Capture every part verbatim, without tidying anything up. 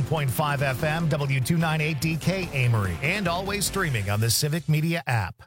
point five F M, W two ninety-eight D K Amory, and always streaming on the Civic Media app.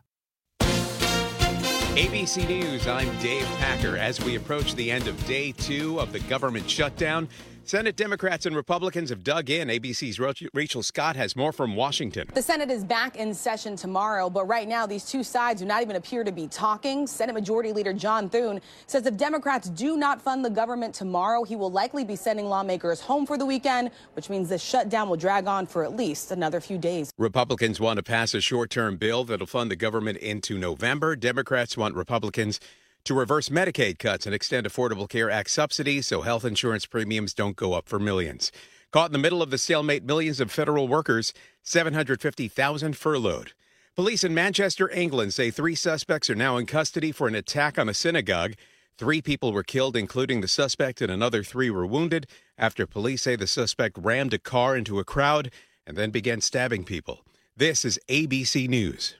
A B C News, I'm Dave Packer. As we approach the end of day two of the government shutdown, Senate Democrats and Republicans have dug in. A B C's Rachel Scott has more from Washington. The Senate is back in session tomorrow, but right now these two sides do not even appear to be talking. Senate Majority Leader John Thune says if Democrats do not fund the government tomorrow, he will likely be sending lawmakers home for the weekend, which means the shutdown will drag on for at least another few days. Republicans want to pass a short-term bill that'll fund the government into November. Democrats want Republicans to reverse Medicaid cuts and extend Affordable Care Act subsidies so health insurance premiums don't go up for millions. Caught in the middle of the stalemate, millions of federal workers, seven hundred fifty thousand furloughed. Police in Manchester, England say three suspects are now in custody for an attack on a synagogue. Three people were killed, including the suspect, and another three were wounded after police say the suspect rammed a car into a crowd and then began stabbing people. This is A B C News.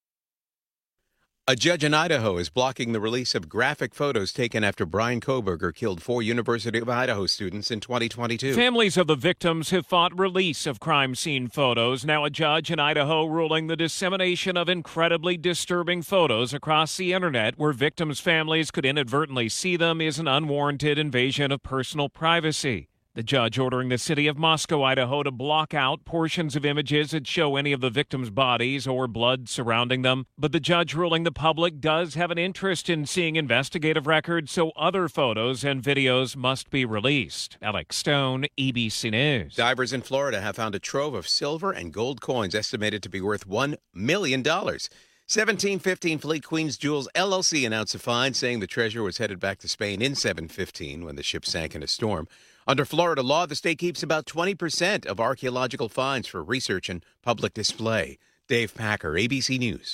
A judge in Idaho is blocking the release of graphic photos taken after Brian Kohberger killed four University of Idaho students in twenty twenty-two. Families of the victims have fought release of crime scene photos. Now a judge in Idaho ruling the dissemination of incredibly disturbing photos across the internet where victims' families could inadvertently see them is an unwarranted invasion of personal privacy. The judge ordering the city of Moscow, Idaho, to block out portions of images that show any of the victims' bodies or blood surrounding them. But the judge ruling the public does have an interest in seeing investigative records, so other photos and videos must be released. Alex Stone, A B C News. Divers in Florida have found a trove of silver and gold coins estimated to be worth one million dollars. seventeen fifteen Fleet Queens Jewels L L C announced a fine saying the treasure was headed back to Spain in seven fifteen when the ship sank in a storm. Under Florida law, the state keeps about twenty percent of archaeological finds for research and public display. Dave Packer, A B C News.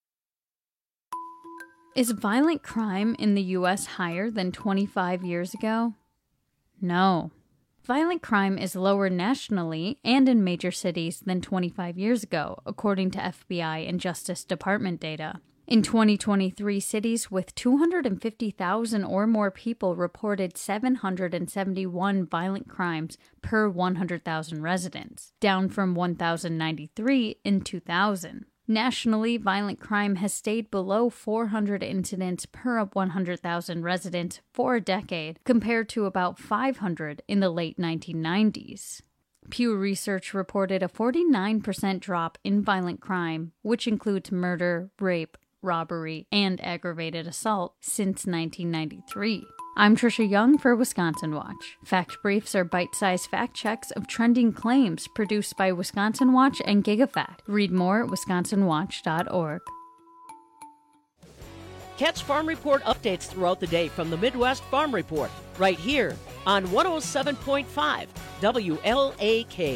Is violent crime in the U S higher than twenty-five years ago? No. Violent crime is lower nationally and in major cities than twenty-five years ago, according to F B I and Justice Department data. In twenty twenty-three, cities with two hundred fifty thousand or more people reported seven hundred seventy-one violent crimes per one hundred thousand residents, down from one thousand ninety-three in two thousand. Nationally, violent crime has stayed below four hundred incidents per one hundred thousand residents for a decade, compared to about five hundred in the late nineteen nineties. Pew Research reported a forty-nine percent drop in violent crime, which includes murder, rape, robbery, and aggravated assault since nineteen ninety-three. I'm Trisha Young for Wisconsin Watch. Fact Briefs are bite-sized fact checks of trending claims produced by Wisconsin Watch and GigaFact. Read more at wisconsin watch dot org. Catch Farm Report updates throughout the day from the Midwest Farm Report, right here on one oh seven point five W L A K.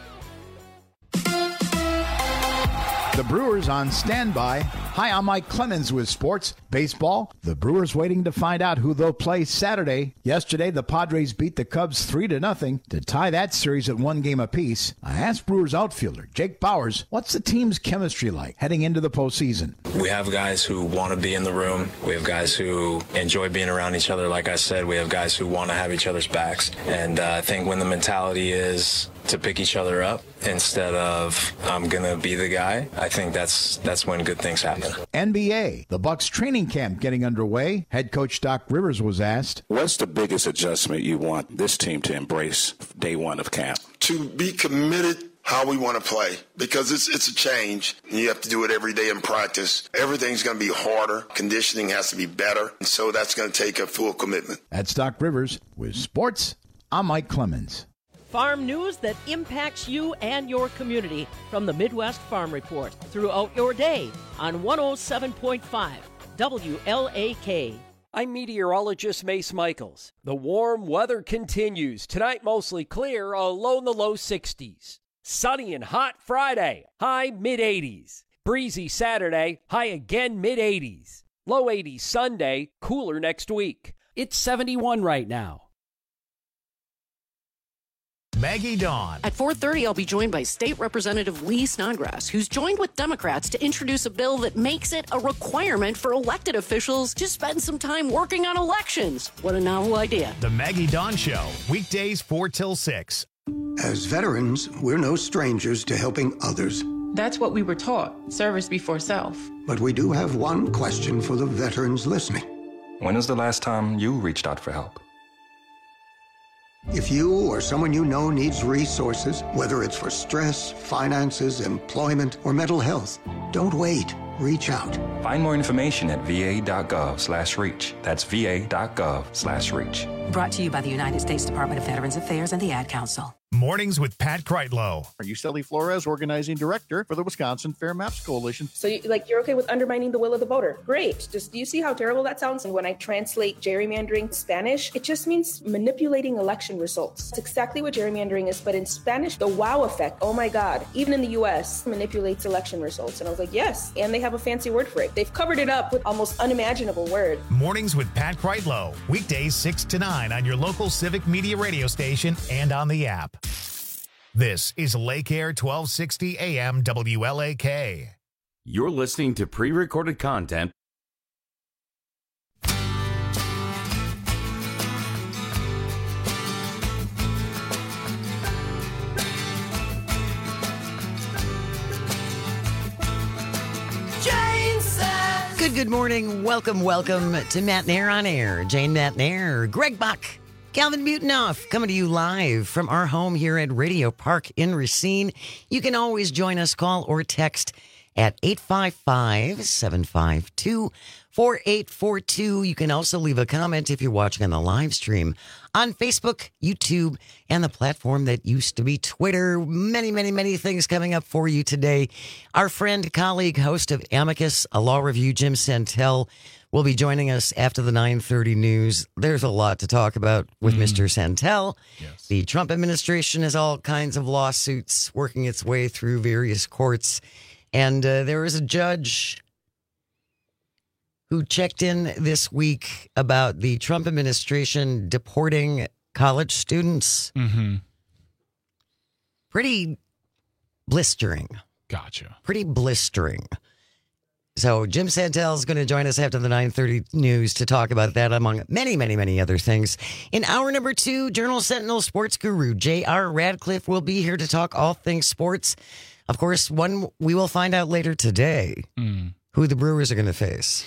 The Brewers on standby. Hi, I'm Mike Clemens with Sports Baseball. The Brewers waiting to find out who they'll play Saturday. Yesterday, the Padres beat the Cubs three to nothing to tie that series at one game apiece. I asked Brewers outfielder Jake Bauers, what's the team's chemistry like heading into the postseason? We have guys who want to be in the room. We have guys who enjoy being around each other. Like I said, we have guys who want to have each other's backs. And uh, I think when the mentality is to pick each other up instead of I'm going to be the guy, I think that's that's when good things happen. N B A, the Bucks training camp getting underway. Head coach Doc Rivers was asked, what's the biggest adjustment you want this team to embrace day one of camp? To be committed how we want to play, because it's it's a change. You have to do it every day in practice. Everything's going to be harder. Conditioning has to be better. And so that's going to take a full commitment. That's Doc Rivers with Sports. I'm Mike Clemens. Farm news that impacts you and your community from the Midwest Farm Report throughout your day on one oh seven point five W L A K. I'm meteorologist Mace Michaels. The warm weather continues. Tonight mostly clear, a low in the low sixties. Sunny and hot Friday, high mid-eighties. Breezy Saturday, high again mid-eighties. Low eighties Sunday, cooler next week. It's seventy-one right now. Maggie Dawn. At four thirty, I'll be joined by State Representative Lee Snodgrass, who's joined with Democrats to introduce a bill that makes it a requirement for elected officials to spend some time working on elections. What a novel idea. The Maggie Dawn Show, weekdays four till six. As veterans, we're no strangers to helping others. That's what we were taught, service before self. But we do have one question for the veterans listening. When is the last time you reached out for help? If you or someone you know needs resources, whether it's for stress, finances, employment, or mental health, don't wait. Reach out. Find more information at va.gov slash reach. That's va.gov slash reach. Brought to you by the United States Department of Veterans Affairs and the Ad Council. Mornings with Pat Kreitlow. Are you Sally Flores, organizing director for the Wisconsin Fair Maps Coalition? So, you, like, you're okay with undermining the will of the voter? Great. Just do you see how terrible that sounds? And when I translate gerrymandering to Spanish, it just means manipulating election results. It's exactly what gerrymandering is, but in Spanish, the wow effect. Oh my God! Even in the U S, manipulates election results. And I was like, yes. And they have a fancy word for it. They've covered it up with almost unimaginable word. Mornings with Pat Kreitlow. Weekdays six to nine on your local Civic Media radio station and on the app. This is Lake Air twelve sixty A M W L A K. You're listening to pre-recorded content. Good, good morning. Welcome, welcome to Matt Nair on Air. Jane Matt Nair, Greg Buck, Calvin Butenoff, coming to you live from our home here at Radio Park in Racine. You can always join us, call or text at eight five five, seven five two, four eight four two. You can also leave a comment if you're watching on the live stream on Facebook, YouTube, and the platform that used to be Twitter. Many, many, many things coming up for you today. Our friend, colleague, host of Amicus, a law review, Jim Santel, will be joining us after the nine thirty news. There's a lot to talk about with mm. Mister Santel. Yes. The Trump administration has all kinds of lawsuits working its way through various courts. And uh, there was a judge who checked in this week about the Trump administration deporting college students. Mm-hmm. Pretty blistering. Gotcha. Pretty blistering. So Jim Santel is going to join us after the nine thirty news to talk about that, among many, many, many other things. In hour number two, Journal Sentinel sports guru J R Radcliffe will be here to talk all things sports. Of course, one we will find out later today mm. who the Brewers are going to face.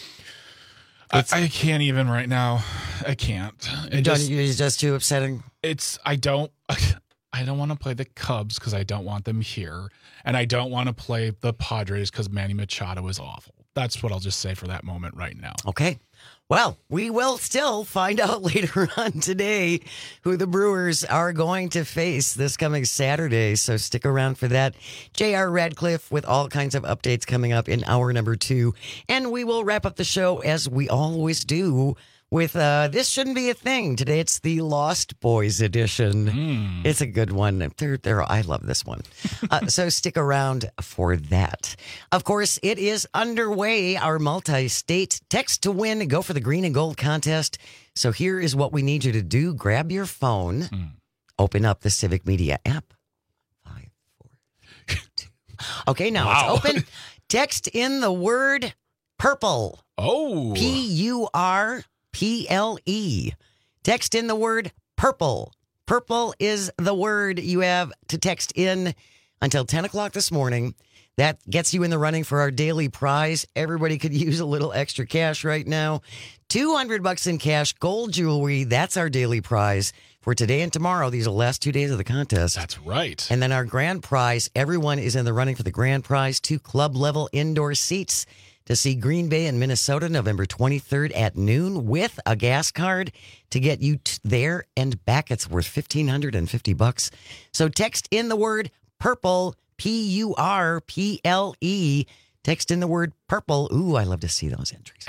I, I can't even right now. I can't. It just, it's just too upsetting. It's I don't. I don't want to play the Cubs because I don't want them here, and I don't want to play the Padres because Manny Machado is awful. That's what I'll just say for that moment right now. Okay. Well, we will still find out later on today who the Brewers are going to face this coming Saturday, so stick around for that. J R Radcliffe with all kinds of updates coming up in hour number two, and we will wrap up the show as we always do with uh, This Shouldn't Be a Thing. Today it's the Lost Boys edition. Mm. It's a good one. They're, they're, I love this one. uh, so stick around for that. Of course, it is underway, our multi-state text to win, go for the green and gold contest. So here is what we need you to do. Grab your phone, mm. open up the Civic Media app. Five, four, two. Okay, now wow. it's open. Text in the word purple. Oh. P U R P L E. Text in the word purple. Purple is the word you have to text in until ten o'clock this morning. That gets you in the running for our daily prize. Everybody could use a little extra cash right now. two hundred bucks in cash, gold jewelry. That's our daily prize for today and tomorrow. These are the last two days of the contest. That's right. And then our grand prize, everyone is in the running for the grand prize. Two club level indoor seats to see Green Bay and Minnesota November twenty-third at noon with a gas card to get you t- there and back. It's worth fifteen hundred fifty bucks. So text in the word purple, P U R P L E. Text in the word purple. Ooh, I love to see those entries.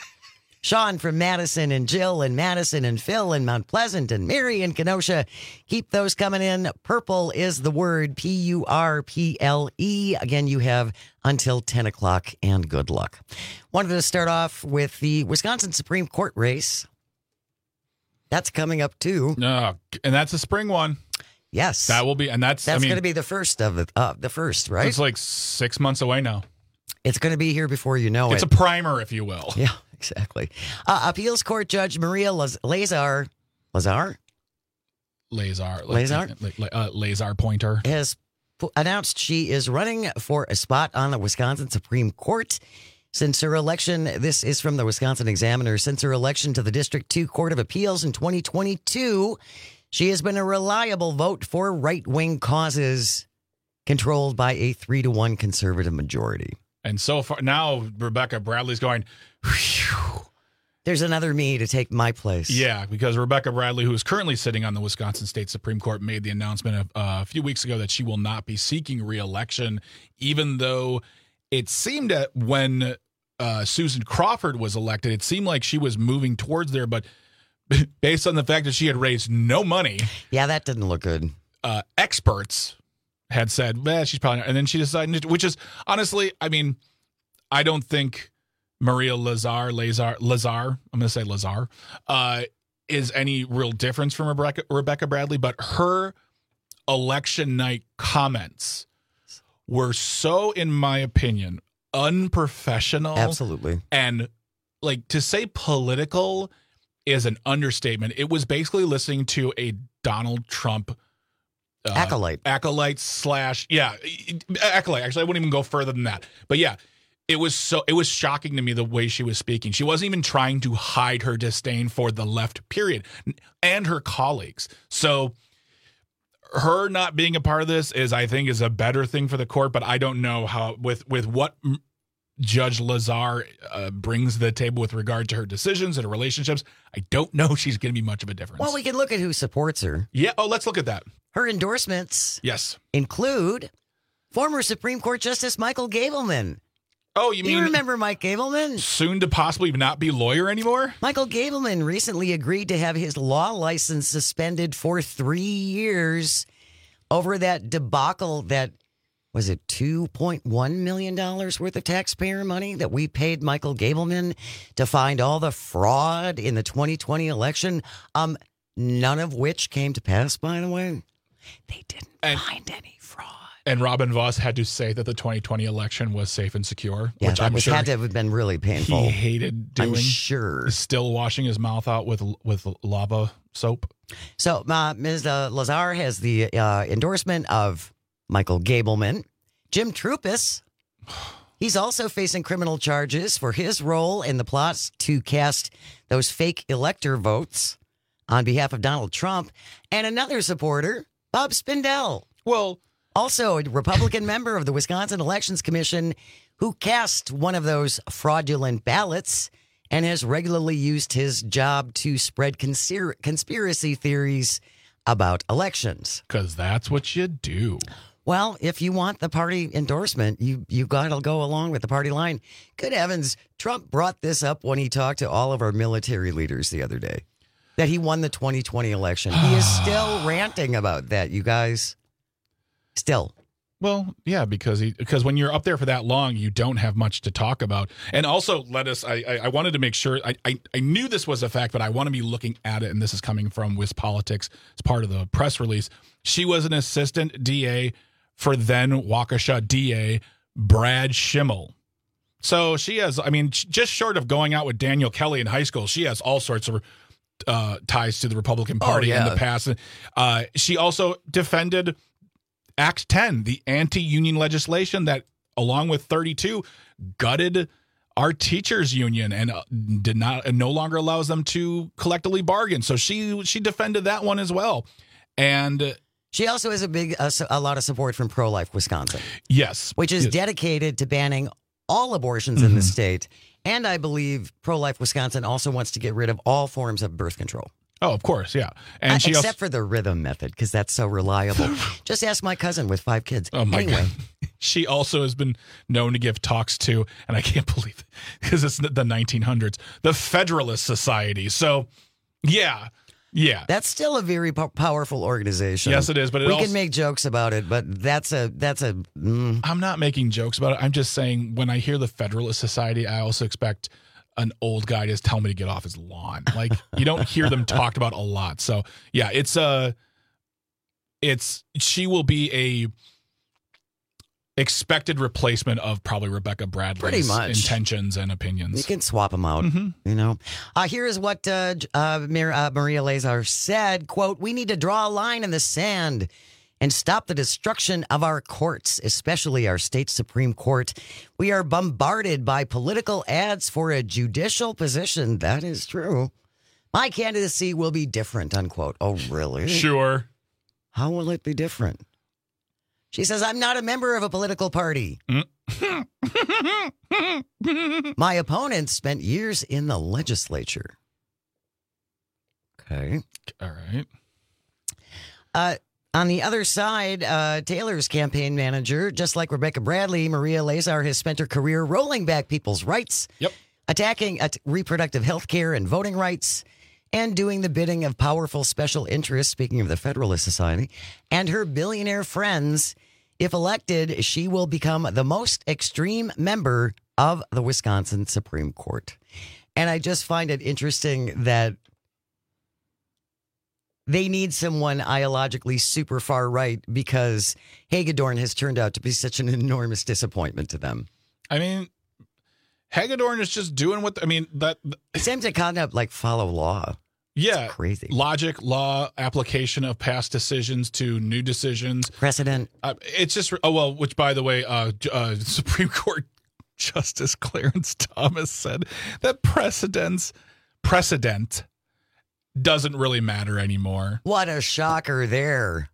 Sean from Madison and Jill and Madison and Phil and Mount Pleasant and Mary and Kenosha. Keep those coming in. Purple is the word, P U R P L E. Again, you have until ten o'clock, and good luck. Wanted to start off with the Wisconsin Supreme Court race. That's coming up, too. No, and that's a spring one. Yes. That will be, and that's, That's I mean, going to be the first of it, uh, the first, right? It's like six months away now. It's going to be here before you know it's it. It's a primer, if you will. Yeah. Exactly. Uh, appeals court judge Maria Laz- Lazar, Lazar? Lazar. Lazar? Uh, Lazar Pointer. Has p- announced she is running for a spot on the Wisconsin Supreme Court. Since her election, this is from the Wisconsin Examiner, since her election to the District two Court of Appeals in twenty twenty-two, she has been a reliable vote for right-wing causes controlled by a three to one conservative majority. And so far, now Rebecca Bradley's going, whew. There's another me to take my place. Yeah, because Rebecca Bradley, who is currently sitting on the Wisconsin State Supreme Court, made the announcement of, uh, a few weeks ago that she will not be seeking re-election, even though it seemed that when uh, Susan Crawford was elected, it seemed like she was moving towards there, but based on the fact that she had raised no money. Yeah, that didn't look good. Uh, experts had said, well, she's probably not. And then she decided, which is honestly, I mean, I don't think Maria Lazar, Lazar, Lazar, I'm going to say Lazar, uh, is any real difference from Rebecca, Rebecca Bradley, but her election night comments were so, in my opinion, unprofessional. Absolutely. And like to say political is an understatement. It was basically listening to a Donald Trump uh, acolyte, acolyte slash, yeah, acolyte. Actually, I wouldn't even go further than that. But yeah, it was so, it was shocking to me the way she was speaking. She wasn't even trying to hide her disdain for the left, period, and her colleagues. So her not being a part of this is, I think, is a better thing for the court. But I don't know how with with what Judge Lazar uh, brings to the table with regard to her decisions and her relationships. I don't know if she's going to be much of a difference. Well, we can look at who supports her. Yeah. Oh, let's look at that. Her endorsements. Yes. Include former Supreme Court Justice Michael Gableman. Oh, you mean you remember Mike Gableman? Soon to possibly not be lawyer anymore? Michael Gableman recently agreed to have his law license suspended for three years over that debacle that, was it two point one million dollars worth of taxpayer money that we paid Michael Gableman to find all the fraud in the twenty twenty election? Um, none of which came to pass, by the way. They didn't and, find any fraud. And Robin Voss had to say that the twenty twenty election was safe and secure, yeah, which that I'm was, sure had to have been really painful. He hated doing. I'm sure. Still washing his mouth out with with lava soap. So uh, Miz Uh, Lazar has the uh, endorsement of Michael Gableman. Jim Troupis, he's also facing criminal charges for his role in the plots to cast those fake elector votes on behalf of Donald Trump. And another supporter, Bob Spindell. Well, also a Republican member of the Wisconsin Elections Commission who cast one of those fraudulent ballots and has regularly used his job to spread consir- conspiracy theories about elections. Because that's what you do. Well, if you want the party endorsement, you you got to go along with the party line. Good heavens, Trump brought this up when he talked to all of our military leaders the other day, that he won the twenty twenty election. He is still ranting about that, you guys. Still. Well, yeah, because he, because when you're up there for that long, you don't have much to talk about. And also, let us, I, I, I wanted to make sure, I, I, I knew this was a fact, but I want to be looking at it, and this is coming from WisPolitics. It's part of the press release. She was an assistant D A for then Waukesha D A Brad Schimmel. So she has, I mean, just short of going out with Daniel Kelly in high school, she has all sorts of uh, ties to the Republican Party oh, yeah. in the past. Uh, she also defended Act ten, the anti-union legislation that, along with thirty-two, gutted our teachers union and uh, did not and no longer allows them to collectively bargain. So she she defended that one as well. And she also has a big, a, a lot of support from Pro-Life Wisconsin. Yes. Which is yes. dedicated to banning all abortions mm-hmm. in the state. And I believe Pro-Life Wisconsin also wants to get rid of all forms of birth control. Oh, of course, yeah. And uh, she except also- for the rhythm method, because that's so reliable. Just ask my cousin with five kids. Oh, my anyway. God. She also has been known to give talks to, and I can't believe it, because it's the nineteen hundreds, the Federalist Society. So, yeah. Yeah. That's still a very po- powerful organization. Yes, it is. But it we also, can make jokes about it, but that's a that's a. Mm. I'm not making jokes about it. I'm just saying when I hear the Federalist Society, I also expect an old guy to just tell me to get off his lawn. Like you don't hear them talked about a lot. So yeah, it's a. Uh, it's she will be expected replacement of probably Rebecca Bradley's Pretty much. intentions and opinions. You can swap them out, Mhm. you know. Uh, here is what uh, J- uh, Mar- uh, Maria Lazar said, quote, "We need to draw a line in the sand and stop the destruction of our courts, especially our state Supreme Court. We are bombarded by political ads for a judicial position." That is true. "My candidacy will be different," unquote. Oh, really? Sure. How will it be different? She says, "I'm not a member of a political party. My opponent spent years in the legislature." Okay. All right. Uh, on the other side, uh, Taylor's campaign manager, just like Rebecca Bradley, Maria Lazar has spent her career rolling back people's rights, yep. attacking at reproductive health care and voting rights, and doing the bidding of powerful special interests, speaking of the Federalist Society, and her billionaire friends. If elected, she will become the most extreme member of the Wisconsin Supreme Court. And I just find it interesting that they need someone ideologically super far right because Hagedorn has turned out to be such an enormous disappointment to them. I mean, Hagedorn is just doing what, I mean, that. It seems to kind of like follow law. Yeah. It's crazy. Logic, law, application of past decisions to new decisions. Precedent. Uh, it's just, oh, well, which, by the way, uh, uh, Supreme Court Justice Clarence Thomas said that precedents, precedent doesn't really matter anymore. What a shocker there.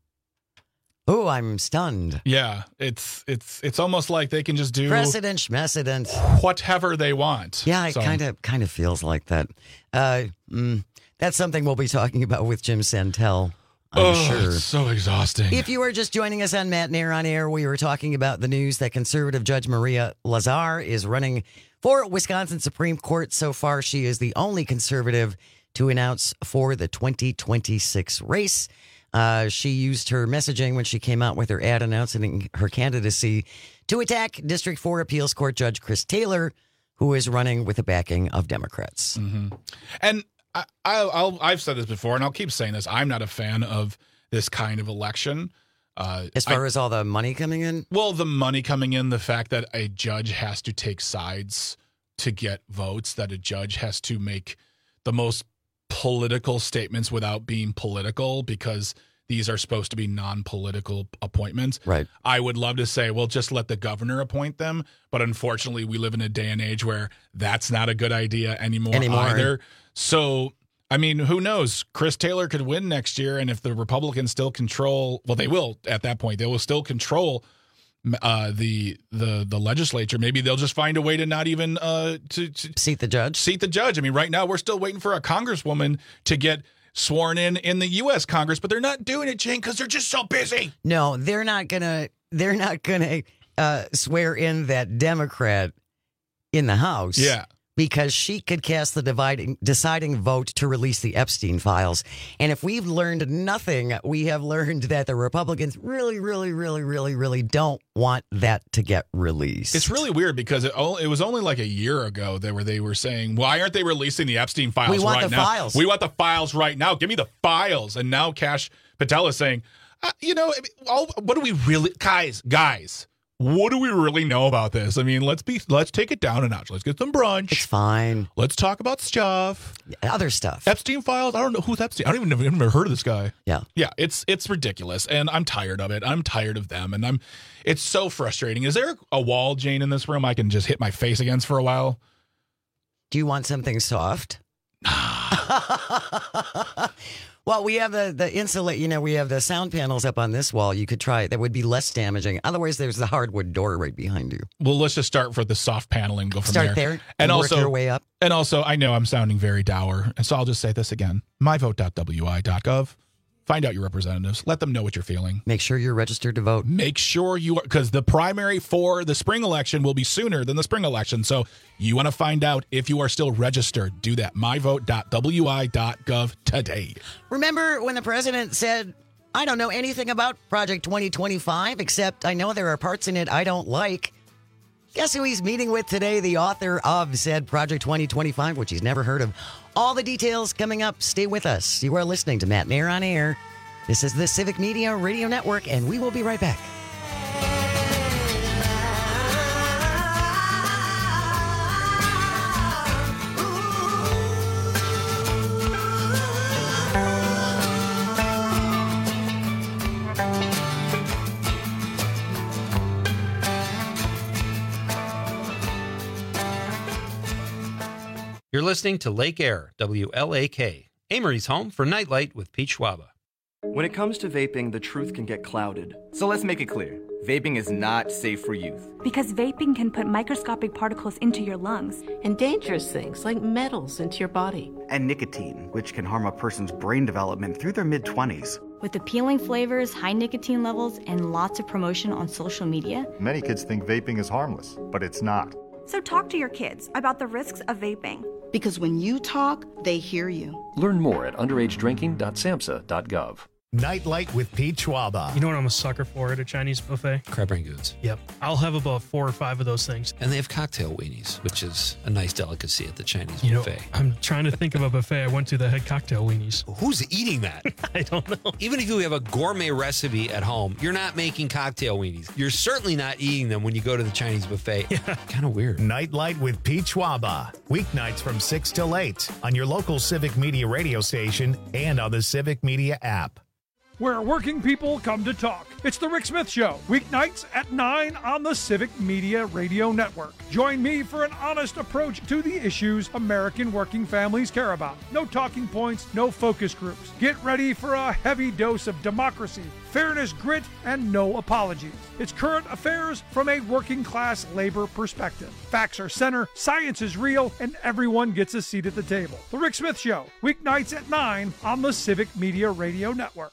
Oh, I'm stunned. Yeah, it's it's it's almost like they can just do precedent, schmecedent, whatever they want. Yeah, it So- kind of kind of feels like that. Uh, mm, that's something we'll be talking about with Jim Santel, I'm oh, sure. it's so exhausting. If you are just joining us on Matt Nair on Air, we were talking about the news that conservative Judge Maria Lazar is running for Wisconsin Supreme Court. So far, she is the only conservative to announce for the twenty twenty-six race. Uh, she used her messaging when she came out with her ad announcing her candidacy to attack District four Appeals Court Judge Chris Taylor, who is running with the backing of Democrats. Mm-hmm. And I, I'll, I'll, I've said this before, and I'll keep saying this. I'm not a fan of this kind of election. Uh, As far I, as all the money coming in? Well, the money coming in, the fact that a judge has to take sides to get votes, that a judge has to make the most political statements without being political because these are supposed to be non-political appointments. Right. I would love to say, well, just let the governor appoint them. But unfortunately, we live in a day and age where that's not a good idea anymore, Anymore. either. So, I mean, who knows? Chris Taylor could win next year. And if the Republicans still control, well, they will at that point, they will still control uh, the the the legislature. Maybe they'll just find a way to not even uh, to, to seat the judge. Seat the judge. I mean, right now we're still waiting for a congresswoman to get sworn in in the U S Congress, but they're not doing it, Jane, because they're just so busy. No, they're not gonna. They're not gonna uh, swear in that Democrat in the House. Yeah. Because she could cast the dividing, deciding vote to release the Epstein files. And if we've learned nothing, we have learned that the Republicans really, really, really, really, really don't want that to get released. It's really weird because it, o- it was only like a year ago that where they were saying, why aren't they releasing the Epstein files We want right the now? files. We want the files right now. Give me the files. And now Kash Patel is saying, uh, you know, I mean, all, what do we really, guys, guys, what do we really know about this? I mean, let's be, let's take it down a notch. Let's get some brunch. It's fine. Let's talk about stuff. Other stuff. Epstein files. I don't know who's Epstein. I don't even know, I've never heard of this guy. Yeah. Yeah. It's, it's ridiculous. And I'm tired of it. I'm tired of them. And I'm, it's so frustrating. Is there a wall, Jane, in this room I can just hit my face against for a while? Do you want something soft? Well, we have the the insulate. You know, we have the sound panels up on this wall. You could try it. That would be less damaging. Otherwise, there's the hardwood door right behind you. Well, let's just start for the soft paneling. Go from Start there. there and and work also your way up. And also, I know I'm sounding very dour, and so I'll just say this again: my vote dot w i dot gov. Find out your representatives. Let them know what you're feeling. Make sure you're registered to vote. Make sure you are, because the primary for the spring election will be sooner than the spring election. So you want to find out if you are still registered. Do that. my vote dot w i dot gov today. Remember when the president said, I don't know anything about Project twenty twenty-five, except I know there are parts in it I don't like. Guess who he's meeting with today? The author of said Project twenty twenty-five, which he's never heard of. All the details coming up. Stay with us. You are listening to Matt Nair on Air. This is the Civic Media Radio Network, and we will be right back. You're listening to Lake Air, W L A K, Amory's home for Nightlight with Pete Schwaba. When it comes to vaping, the truth can get clouded. So let's make it clear. Vaping is not safe for youth. Because vaping can put microscopic particles into your lungs. And dangerous things like metals into your body. And nicotine, which can harm a person's brain development through their mid-twenties. With appealing flavors, high nicotine levels, and lots of promotion on social media. Many kids think vaping is harmless, but it's not. So talk to your kids about the risks of vaping. Because when you talk, they hear you. Learn more at underage drinking dot samhsa dot gov. Nightlight with Pete Schwaba. You know what I'm a sucker for at a Chinese buffet? Crab rangoons. Yep. I'll have about four or five of those things. And they have cocktail weenies, which is a nice delicacy at the Chinese you buffet. Know, I'm trying to think of a buffet I went to that had cocktail weenies. Who's eating that? I don't know. Even if you have a gourmet recipe at home, you're not making cocktail weenies. You're certainly not eating them when you go to the Chinese buffet. Yeah. Kind of weird. Nightlight with Pete Schwaba. Weeknights from six till eight on your local Civic Media radio station and on the Civic Media app. Where working people come to talk. It's the Rick Smith Show, weeknights at nine on the Civic Media Radio Network. Join me for an honest approach to the issues American working families care about. No talking points, no focus groups. Get ready for a heavy dose of democracy, fairness, grit, and no apologies. It's current affairs from a working class labor perspective. Facts are center, science is real, and everyone gets a seat at the table. The Rick Smith Show, weeknights at nine on the Civic Media Radio Network.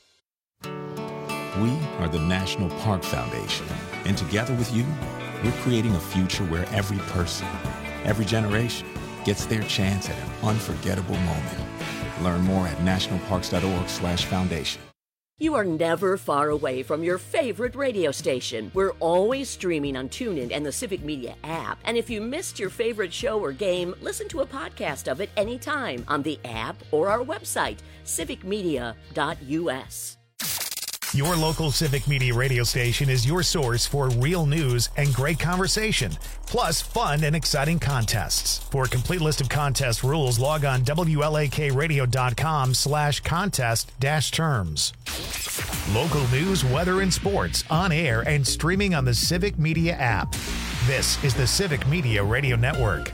We are the National Park Foundation, and together with you, we're creating a future where every person, every generation, gets their chance at an unforgettable moment. Learn more at nationalparks.org slash foundation. You are never far away from your favorite radio station. We're always streaming on TuneIn and the Civic Media app. And if you missed your favorite show or game, listen to a podcast of it anytime on the app or our website, civic media dot u s. Your local Civic Media radio station is your source for real news and great conversation, plus fun and exciting contests. For a complete list of contest rules, log on W L A K radio dot com slash contest dash terms. Local news, weather, and sports on air and streaming on the Civic Media app. This is the Civic Media Radio Network.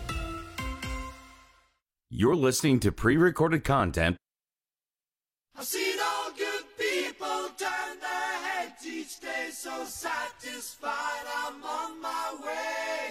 You're listening to pre-recorded content. I've seen all good people turn their heads each day, so satisfied I'm on my way.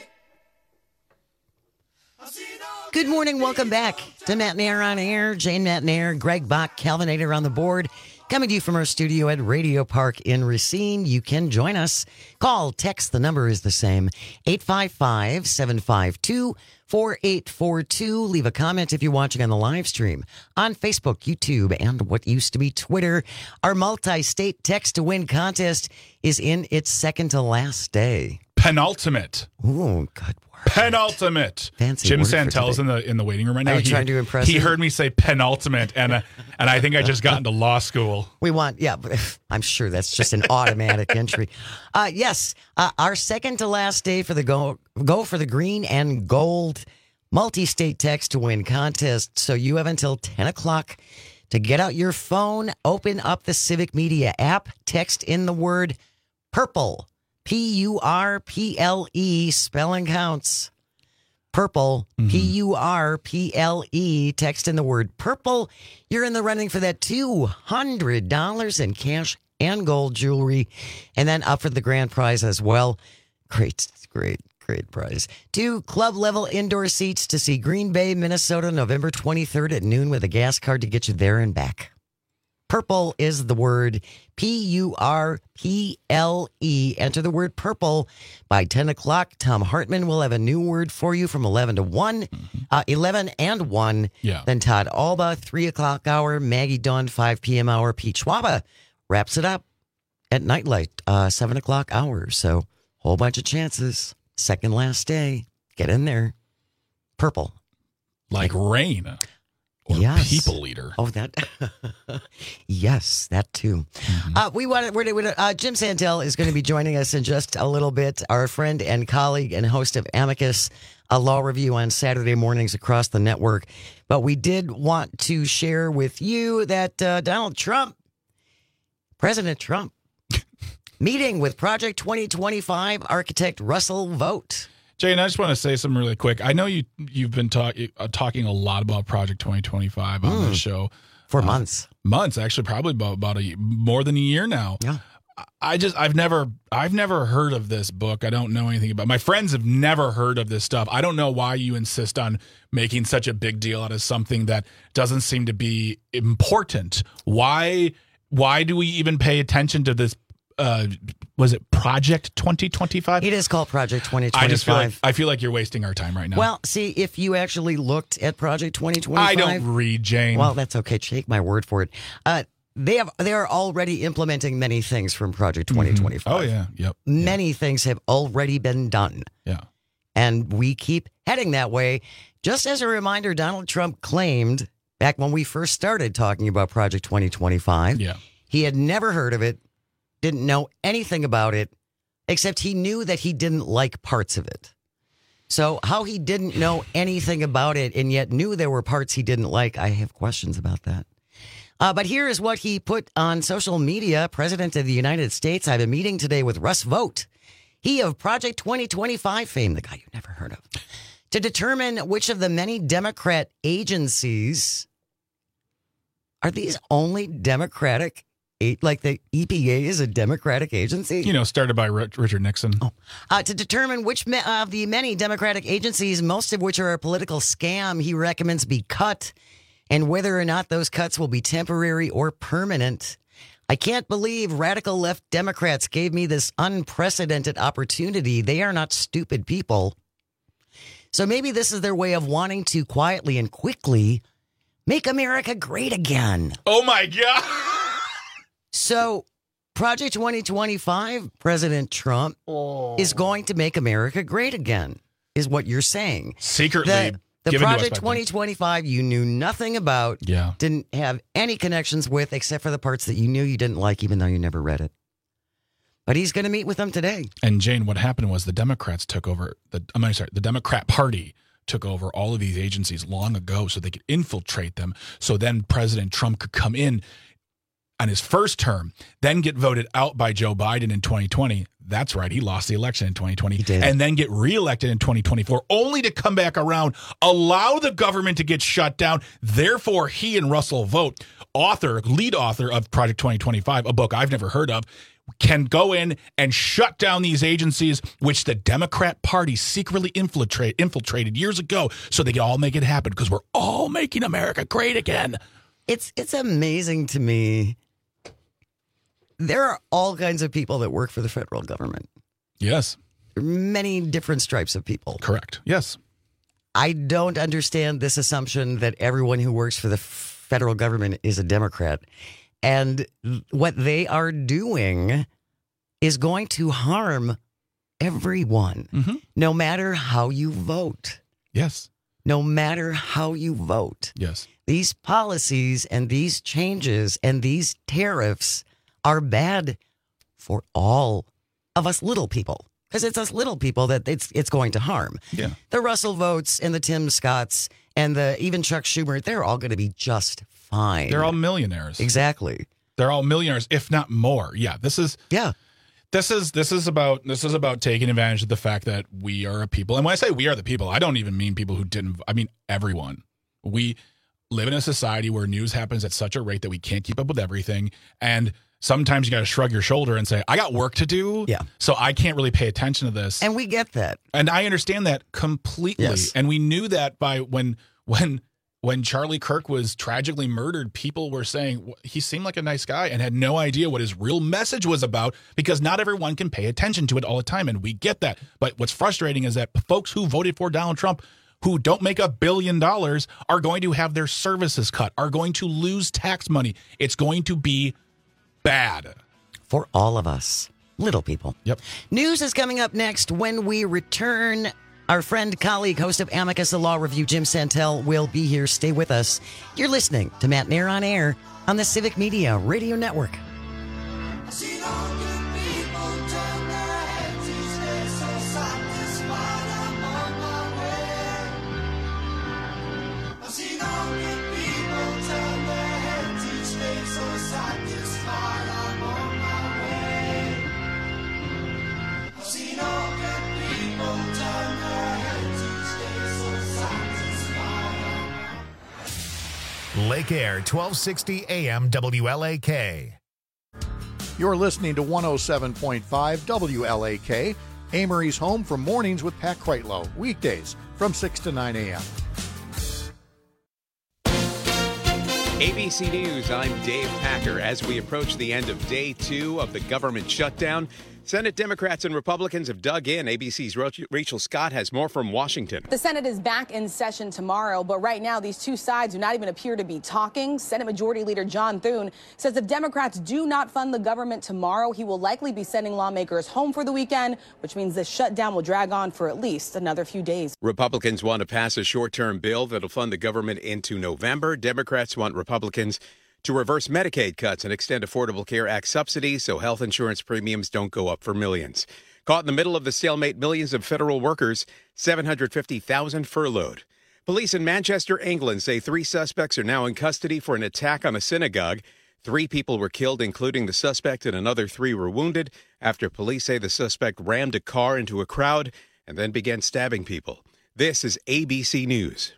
I've seen all Good morning. Welcome back to Matt Nair on Air. Jane Matt Nair, Greg Bach, Calvinator on the board. Coming to you from our studio at Radio Park in Racine. You can join us. Call, text, the number is the same. eight five five, seven five two, four eight four two. Leave a comment if you're watching on the live stream on Facebook, YouTube, and what used to be Twitter. Our multi-state text-to-win contest is in its second to last day. Penultimate. Ooh, good word. Penultimate. Fancy Jim word for Santel's in today. the in the waiting room right now. Are you he, trying to impress He him? heard me say penultimate, and uh, and I think I just got into law school. We want, yeah, but I'm sure that's just an automatic entry. Uh, yes, uh, our second to last day for the go go for the green and gold multi-state text to win contest. So you have until ten o'clock to get out your phone, open up the Civic Media app, text in the word purple, P U R P L E, spelling counts. Purple, mm-hmm. P U R P L E, text in the word purple. You're in the running for that two hundred dollars in cash and gold jewelry. And then up for the grand prize as well. Great, great, great prize. Two club-level indoor seats to see Green Bay, Minnesota, November twenty-third at noon with a gas card to get you there and back. Purple is the word, P U R P L E. Enter the word purple. By ten o'clock, Tom Hartman will have a new word for you from eleven to one, mm-hmm. uh, eleven and one. Yeah. Then Todd Alba, three o'clock hour, Maggie Dunn, five p.m. hour, Pete Schwaba wraps it up at Nightlight, uh, seven o'clock hour. So, whole bunch of chances. Second last day. Get in there. Purple. Like rain. Or yes. people leader. Oh, that. Yes, that too. Mm-hmm. Uh, we want to. Uh, Jim Santel is going to be joining us in just a little bit. Our friend and colleague and host of Amicus, a law review on Saturday mornings across the network. But we did want to share with you that uh, Donald Trump, President Trump, meeting with Project twenty twenty-five architect Russell Vogt. Jane, I just want to say something really quick. I know you, you've been talk, uh, talking a lot about Project twenty twenty-five on Mm. this show. For uh, months. Months, actually, probably about, about a, more than a year now. Yeah. I just, I've never, I've never heard of this book. I don't know anything about it. My friends have never heard of this stuff. I don't know why you insist on making such a big deal out of something that doesn't seem to be important. Why, why do we even pay attention to this? Uh, was it Project twenty twenty-five? It is called Project twenty twenty-five. I just feel like, I feel like you're wasting our time right now. Well, see, if you actually looked at Project twenty twenty-five. I don't read, Jane. Well, that's okay. Take my word for it. Uh, they have they are already implementing many things from Project twenty twenty-five. Oh, yeah. Yep. Many things have already been done. Yeah. And we keep heading that way. Just as a reminder, Donald Trump claimed back when we first started talking about Project twenty twenty-five, yeah. he had never heard of it, didn't know anything about it, except he knew that he didn't like parts of it. So how he didn't know anything about it and yet knew there were parts he didn't like, I have questions about that. Uh, but here is what he put on social media. President of the United States, I have a meeting today with Russ Vought, he of Project twenty twenty-five fame, the guy you never heard of, to determine which of the many Democrat agencies, are these only Democratic, like the E P A is a Democratic agency? You know, started by Richard Nixon. Oh. Uh, to determine which of the many Democratic agencies, most of which are a political scam, he recommends be cut, and whether or not those cuts will be temporary or permanent. I can't believe radical left Democrats gave me this unprecedented opportunity. They are not stupid people. So maybe this is their way of wanting to quietly and quickly make America great again. Oh, my God. So Project twenty twenty-five, President Trump oh. is going to make America great again, is what you're saying. Secretly. The, the given Project to us twenty twenty-five you knew nothing about, yeah. didn't have any connections with, except for the parts that you knew you didn't like, even though you never read it. But he's going to meet with them today. And Jane, what happened was the Democrats took over, the I'm sorry, the Democrat Party took over all of these agencies long ago so they could infiltrate them. So then President Trump could come in on his first term, then get voted out by Joe Biden in twenty twenty. That's right. He lost the election in twenty twenty. He did. And then get reelected in twenty twenty-four, only to come back around, allow the government to get shut down. Therefore, he and Russell Vought, author, lead author of Project twenty twenty-five, a book I've never heard of, can go in and shut down these agencies, which the Democrat Party secretly infiltrate, infiltrated years ago so they can all make it happen because we're all making America great again. It's it's amazing to me. There are all kinds of people that work for the federal government. Yes. Many different stripes of people. Correct. Yes. I don't understand this assumption that everyone who works for the federal government is a Democrat. And what they are doing is going to harm everyone, mm-hmm. no matter how you vote. Yes. No matter how you vote. Yes. These policies and these changes and these tariffs are bad for all of us little people, because it's us little people that it's it's going to harm. Yeah. The Russell Voughts and the Tim Scotts and the even Chuck Schumer, they're all going to be just fine. They're all millionaires. Exactly. They're all millionaires, if not more. Yeah. This is yeah. This is this is about this is about taking advantage of the fact that we are a people. And when I say we are the people, I don't even mean people who didn't. I mean everyone. We live in a society where news happens at such a rate that we can't keep up with everything, and sometimes you got to shrug your shoulder and say, I got work to do. Yeah. So I can't really pay attention to this. And we get that. And I understand that completely. Yes. And we knew that by when when when Charlie Kirk was tragically murdered, people were saying he seemed like a nice guy and had no idea what his real message was about, because not everyone can pay attention to it all the time. And we get that. But what's frustrating is that folks who voted for Donald Trump, who don't make a billion dollars, are going to have their services cut, are going to lose tax money. It's going to be bad for all of us little people. Yep. News is coming up next when we return. Our friend, colleague, host of Amicus, the Law Review, Jim Santel, will be here. Stay with us. You're listening to Matt Nair on Air on the Civic Media Radio Network. I see all good people turn their heads each day, so satisfied I'm on my way. I see all good people turn their heads each day, so satisfied I'm on my way. I've seen all good people turn their Lake Air, twelve sixty A M W L A K. You're listening to one oh seven point five W L A K, Amory's Home for Mornings with Pat Kreitlow, weekdays from six to nine A M. A B C News, I'm Dave Packer. As we approach the end of day two of the government shutdown, Senate Democrats and Republicans have dug in. A B C's Rachel Scott has more from Washington. The Senate is back in session tomorrow, but right now these two sides do not even appear to be talking. Senate Majority Leader John Thune says if Democrats do not fund the government tomorrow, he will likely be sending lawmakers home for the weekend, which means this shutdown will drag on for at least another few days. Republicans want to pass a short-term bill that'll fund the government into November. Democrats want Republicans to reverse Medicaid cuts and extend Affordable Care Act subsidies so health insurance premiums don't go up for millions. Caught in the middle of the stalemate, millions of federal workers, seven hundred fifty thousand furloughed. Police in Manchester, England say three suspects are now in custody for an attack on a synagogue. Three people were killed, including the suspect, and another three were wounded after police say the suspect rammed a car into a crowd and then began stabbing people. This is A B C News.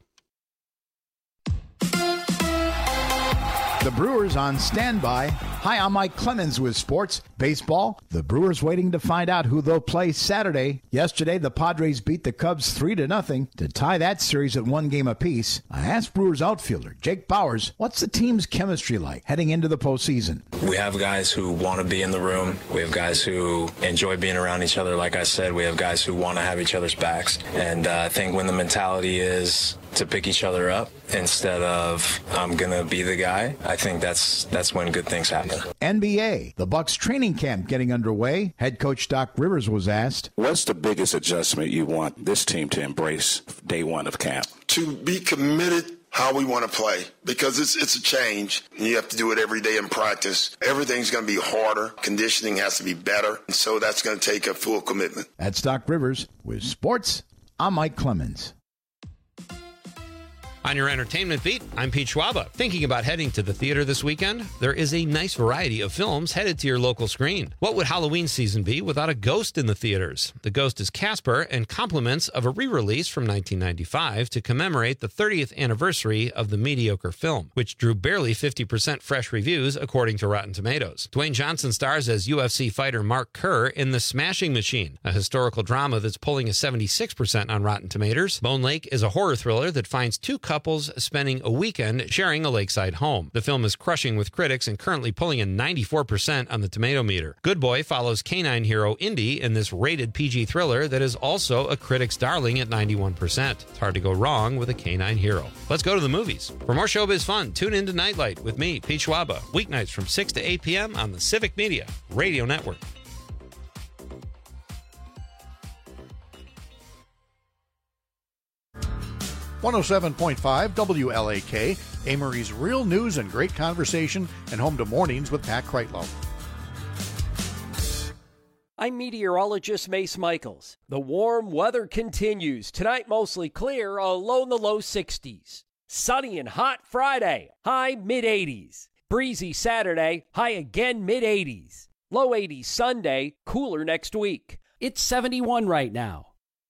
The Brewers on standby. Hi, I'm Mike Clemens with Sports Baseball. The Brewers waiting to find out who they'll play Saturday. Yesterday, the Padres beat the Cubs three to nothing to tie that series at one game apiece. I asked Brewers outfielder Jake Bauers, what's the team's chemistry like heading into the postseason? We have guys who want to be in the room. We have guys who enjoy being around each other. Like I said, we have guys who want to have each other's backs. And uh, I think when the mentality is to pick each other up instead of I'm going to be the guy, I think that's that's when good things happen. N B A, the Bucks training camp getting underway. Head coach Doc Rivers was asked, what's the biggest adjustment you want this team to embrace day one of camp? To be committed how we want to play, because it's it's a change. You have to do it every day in practice. Everything's going to be harder. Conditioning has to be better. And so that's going to take a full commitment. That's Doc Rivers with Sports. I'm Mike Clemens. On your entertainment beat, I'm Pete Schwaba. Thinking about heading to the theater this weekend? There is a nice variety of films headed to your local screen. What would Halloween season be without a ghost in the theaters? The ghost is Casper and compliments of a re-release from nineteen ninety-five to commemorate the thirtieth anniversary of the mediocre film, which drew barely fifty percent fresh reviews according to Rotten Tomatoes. Dwayne Johnson stars as U F C fighter Mark Kerr in The Smashing Machine, a historical drama that's pulling a seventy-six percent on Rotten Tomatoes. Bone Lake is a horror thriller that finds two couples spending a weekend sharing a lakeside home. The film is crushing with critics and currently pulling a ninety-four percent on the tomato meter. Good Boy follows canine hero Indy in this rated P G thriller that is also a critic's darling at ninety-one percent. It's hard to go wrong with a canine hero. Let's go to the movies. For more showbiz fun, tune into Nightlight with me, Pete Schwaba, weeknights from six to eight p.m. on the Civic Media Radio Network. one oh seven point five W L A K, Amory's real news and great conversation, and home to Mornings with Pat Kreitlow. I'm meteorologist Mace Michaels. The warm weather continues. Tonight mostly clear, a low in the low sixties. Sunny and hot Friday, high mid-eighties. Breezy Saturday, high again mid-eighties. Low eighties Sunday, cooler next week. It's seventy-one right now.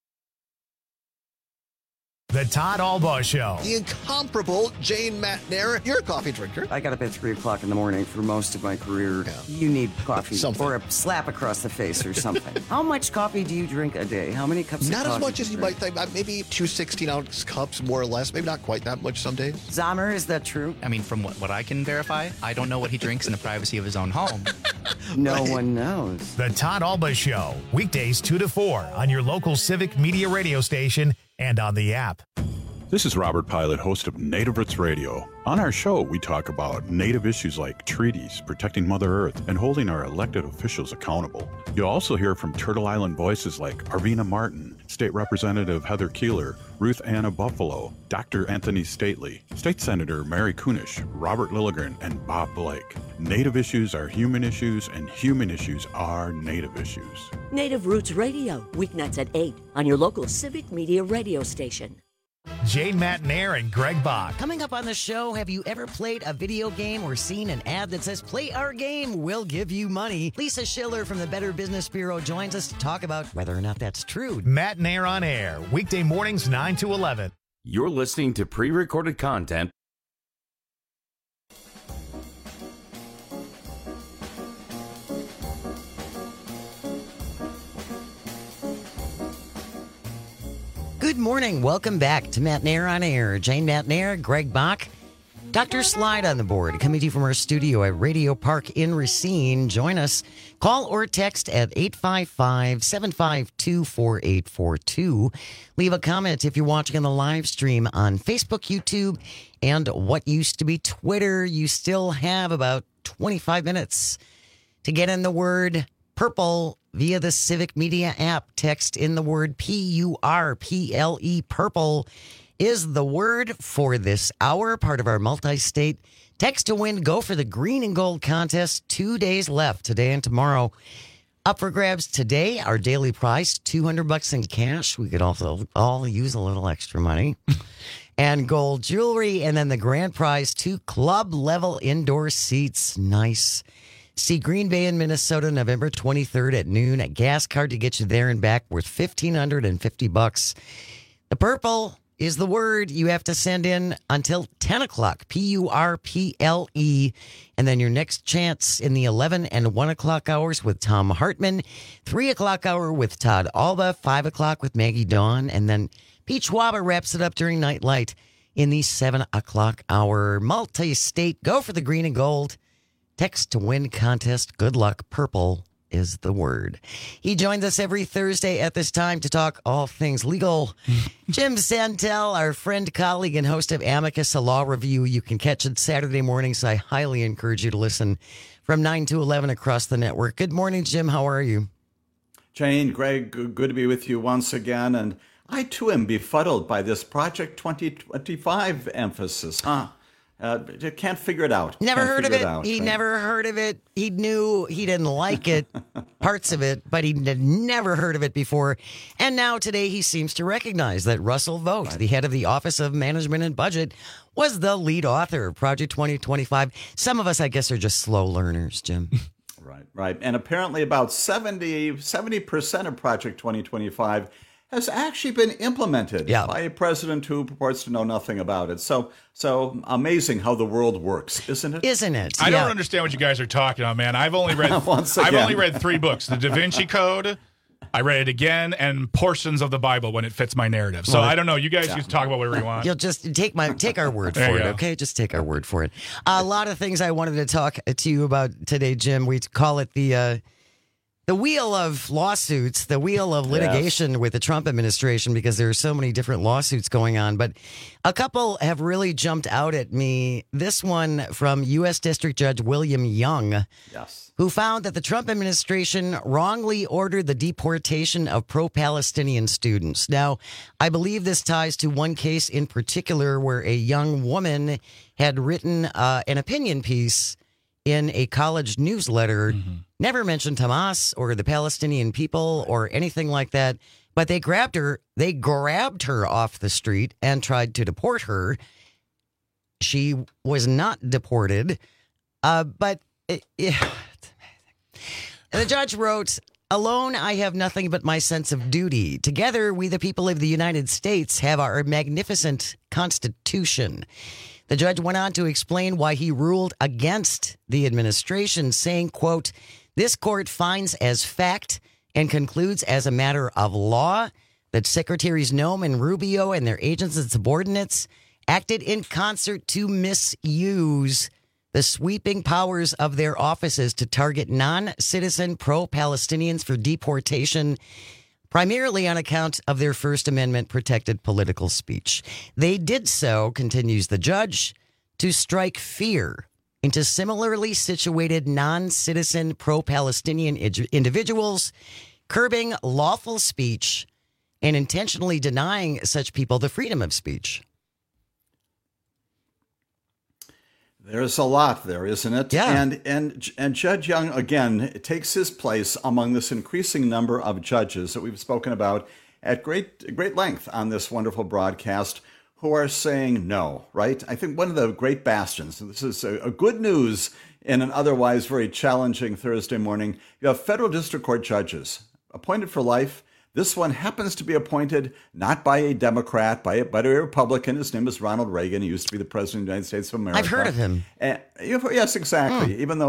The Todd Albaugh Show. The incomparable Jane Matnair. You're a coffee drinker. I got up at three o'clock in the morning for most of my career. Yeah. You need coffee something. Or a slap across the face or something. How much coffee do you drink a day? How many cups not of coffee? Not as much as you drink? might think. Maybe two sixteen-ounce cups, more or less. Maybe not quite that much some days. Zahmer, is that true? I mean, from what, what I can verify, I don't know what he drinks in the privacy of his own home. No right. one knows. The Todd Albaugh Show. Weekdays two to four on your local Civic Media radio station and on the app. This is Robert Pilot, host of Native Roots Radio. On our show, we talk about Native issues like treaties, protecting Mother Earth, and holding our elected officials accountable. You'll also hear from Turtle Island voices like Arvina Martin, State Representative Heather Keeler, Ruth Anna Buffalo, Doctor Anthony Stately, State Senator Mary Kunish, Robert Lilligren, and Bob Blake. Native issues are human issues, and human issues are Native issues. Native Roots Radio, weeknights at eight on your local Civic Media radio station. Jane Matnair and Greg Bach. Coming up on the show, have you ever played a video game or seen an ad that says, play our game, we'll give you money? Lisa Schiller from the Better Business Bureau joins us to talk about whether or not that's true. Matnair on Air, weekday mornings nine to eleven. You're listening to pre-recorded content Good morning. Welcome back to Matt Nair on Air. Jane Matt Nair, Greg Bach, Doctor Slide on the board, coming to you from our studio at Radio Park in Racine. Join us. Call or text at eight five five, seven five two, four eight four two. Leave a comment if you're watching on the live stream on Facebook, YouTube, and what used to be Twitter. You still have about twenty-five minutes to get in the word purple via the Civic Media app. Text in the word P U R P L E. Purple is the word for this hour, part of our multi-state text to win. Go for the green and gold contest. Two days left, today and tomorrow. Up for grabs today, our daily prize, two hundred bucks in cash. We could also all use a little extra money. And gold jewelry. And then the grand prize, two club-level indoor seats. Nice. See Green Bay in Minnesota, November twenty-third at noon. A gas card to get you there and back worth fifteen hundred fifty bucks. The purple is the word you have to send in until ten o'clock. P U R P L E. And then your next chance in the eleven and one o'clock hours with Tom Hartman. three o'clock hour with Todd Alba. five o'clock with Maggie Dawn. And then Pete Schwaba wraps it up during Night Light in the seven o'clock hour. Multi-state. Go for the green and gold. Text to win contest. Good luck. Purple is the word. He joins us every Thursday at this time to talk all things legal. Jim Santel, our friend, colleague, and host of Amicus, a law review. You can catch it Saturday mornings. I highly encourage you to listen from nine to eleven across the network. Good morning, Jim. How are you? Jane, Greg, good to be with you once again. And I, too, am befuddled by this Project twenty twenty-five emphasis, huh? Uh, can't figure it out. Never can't heard of it. it. Out, he right? never heard of it. He knew he didn't like it, parts of it, but he had never heard of it before. And now today he seems to recognize that Russell Vought, right, the head of the Office of Management and Budget, was the lead author of Project twenty twenty-five. Some of us, I guess, are just slow learners, Jim. Right, right. And apparently about seventy percent of Project twenty twenty-five has actually been implemented yeah. by a president who purports to know nothing about it. So so amazing how the world works, isn't it? Isn't it? I yeah. don't understand what you guys are talking about, man. I've only read Once I've again. only read three books: The Da Vinci Code. I read it again, and portions of the Bible when it fits my narrative. So Well, I don't know. You guys yeah. can talk about whatever you want. You'll just take my take our word There for you it, go. okay? Just take our word for it. A lot of things I wanted to talk to you about today, Jim. We call it the uh, the wheel of lawsuits, the wheel of litigation yes. with the Trump administration, because there are so many different lawsuits going on. But a couple have really jumped out at me. This one from U S District Judge William Young, yes. who found that the Trump administration wrongly ordered the deportation of pro-Palestinian students. Now, I believe this ties to one case in particular where a young woman had written uh, an opinion piece in a college newsletter, mm-hmm. never mentioned Hamas or the Palestinian people or anything like that, but they grabbed her, they grabbed her off the street and tried to deport her. She was not deported, uh, but it, it, the judge wrote, "Alone, I have nothing but my sense of duty. Together, we, the people of the United States, have our magnificent Constitution." The judge went on to explain why he ruled against the administration, saying, quote, "This court finds as fact and concludes as a matter of law that Secretaries Noem and Rubio and their agents and subordinates acted in concert to misuse the sweeping powers of their offices to target non-citizen pro-Palestinians for deportation, primarily on account of their First Amendment protected political speech. They did so," continues the judge, "to strike fear into similarly situated non-citizen pro-Palestinian individuals, curbing lawful speech, and intentionally denying such people the freedom of speech." There's a lot there, isn't it? Yeah. And and and Judge Young again takes his place among this increasing number of judges that we've spoken about at great great length on this wonderful broadcast, who are saying no, right? I think one of the great bastions, and this is a, a good news in an otherwise very challenging Thursday morning, you have federal district court judges appointed for life. This one happens to be appointed not by a Democrat, by a, but a Republican. His name is Ronald Reagan. He used to be the president of the United States of America. I've heard of him. And, yes, exactly. Mm. Even though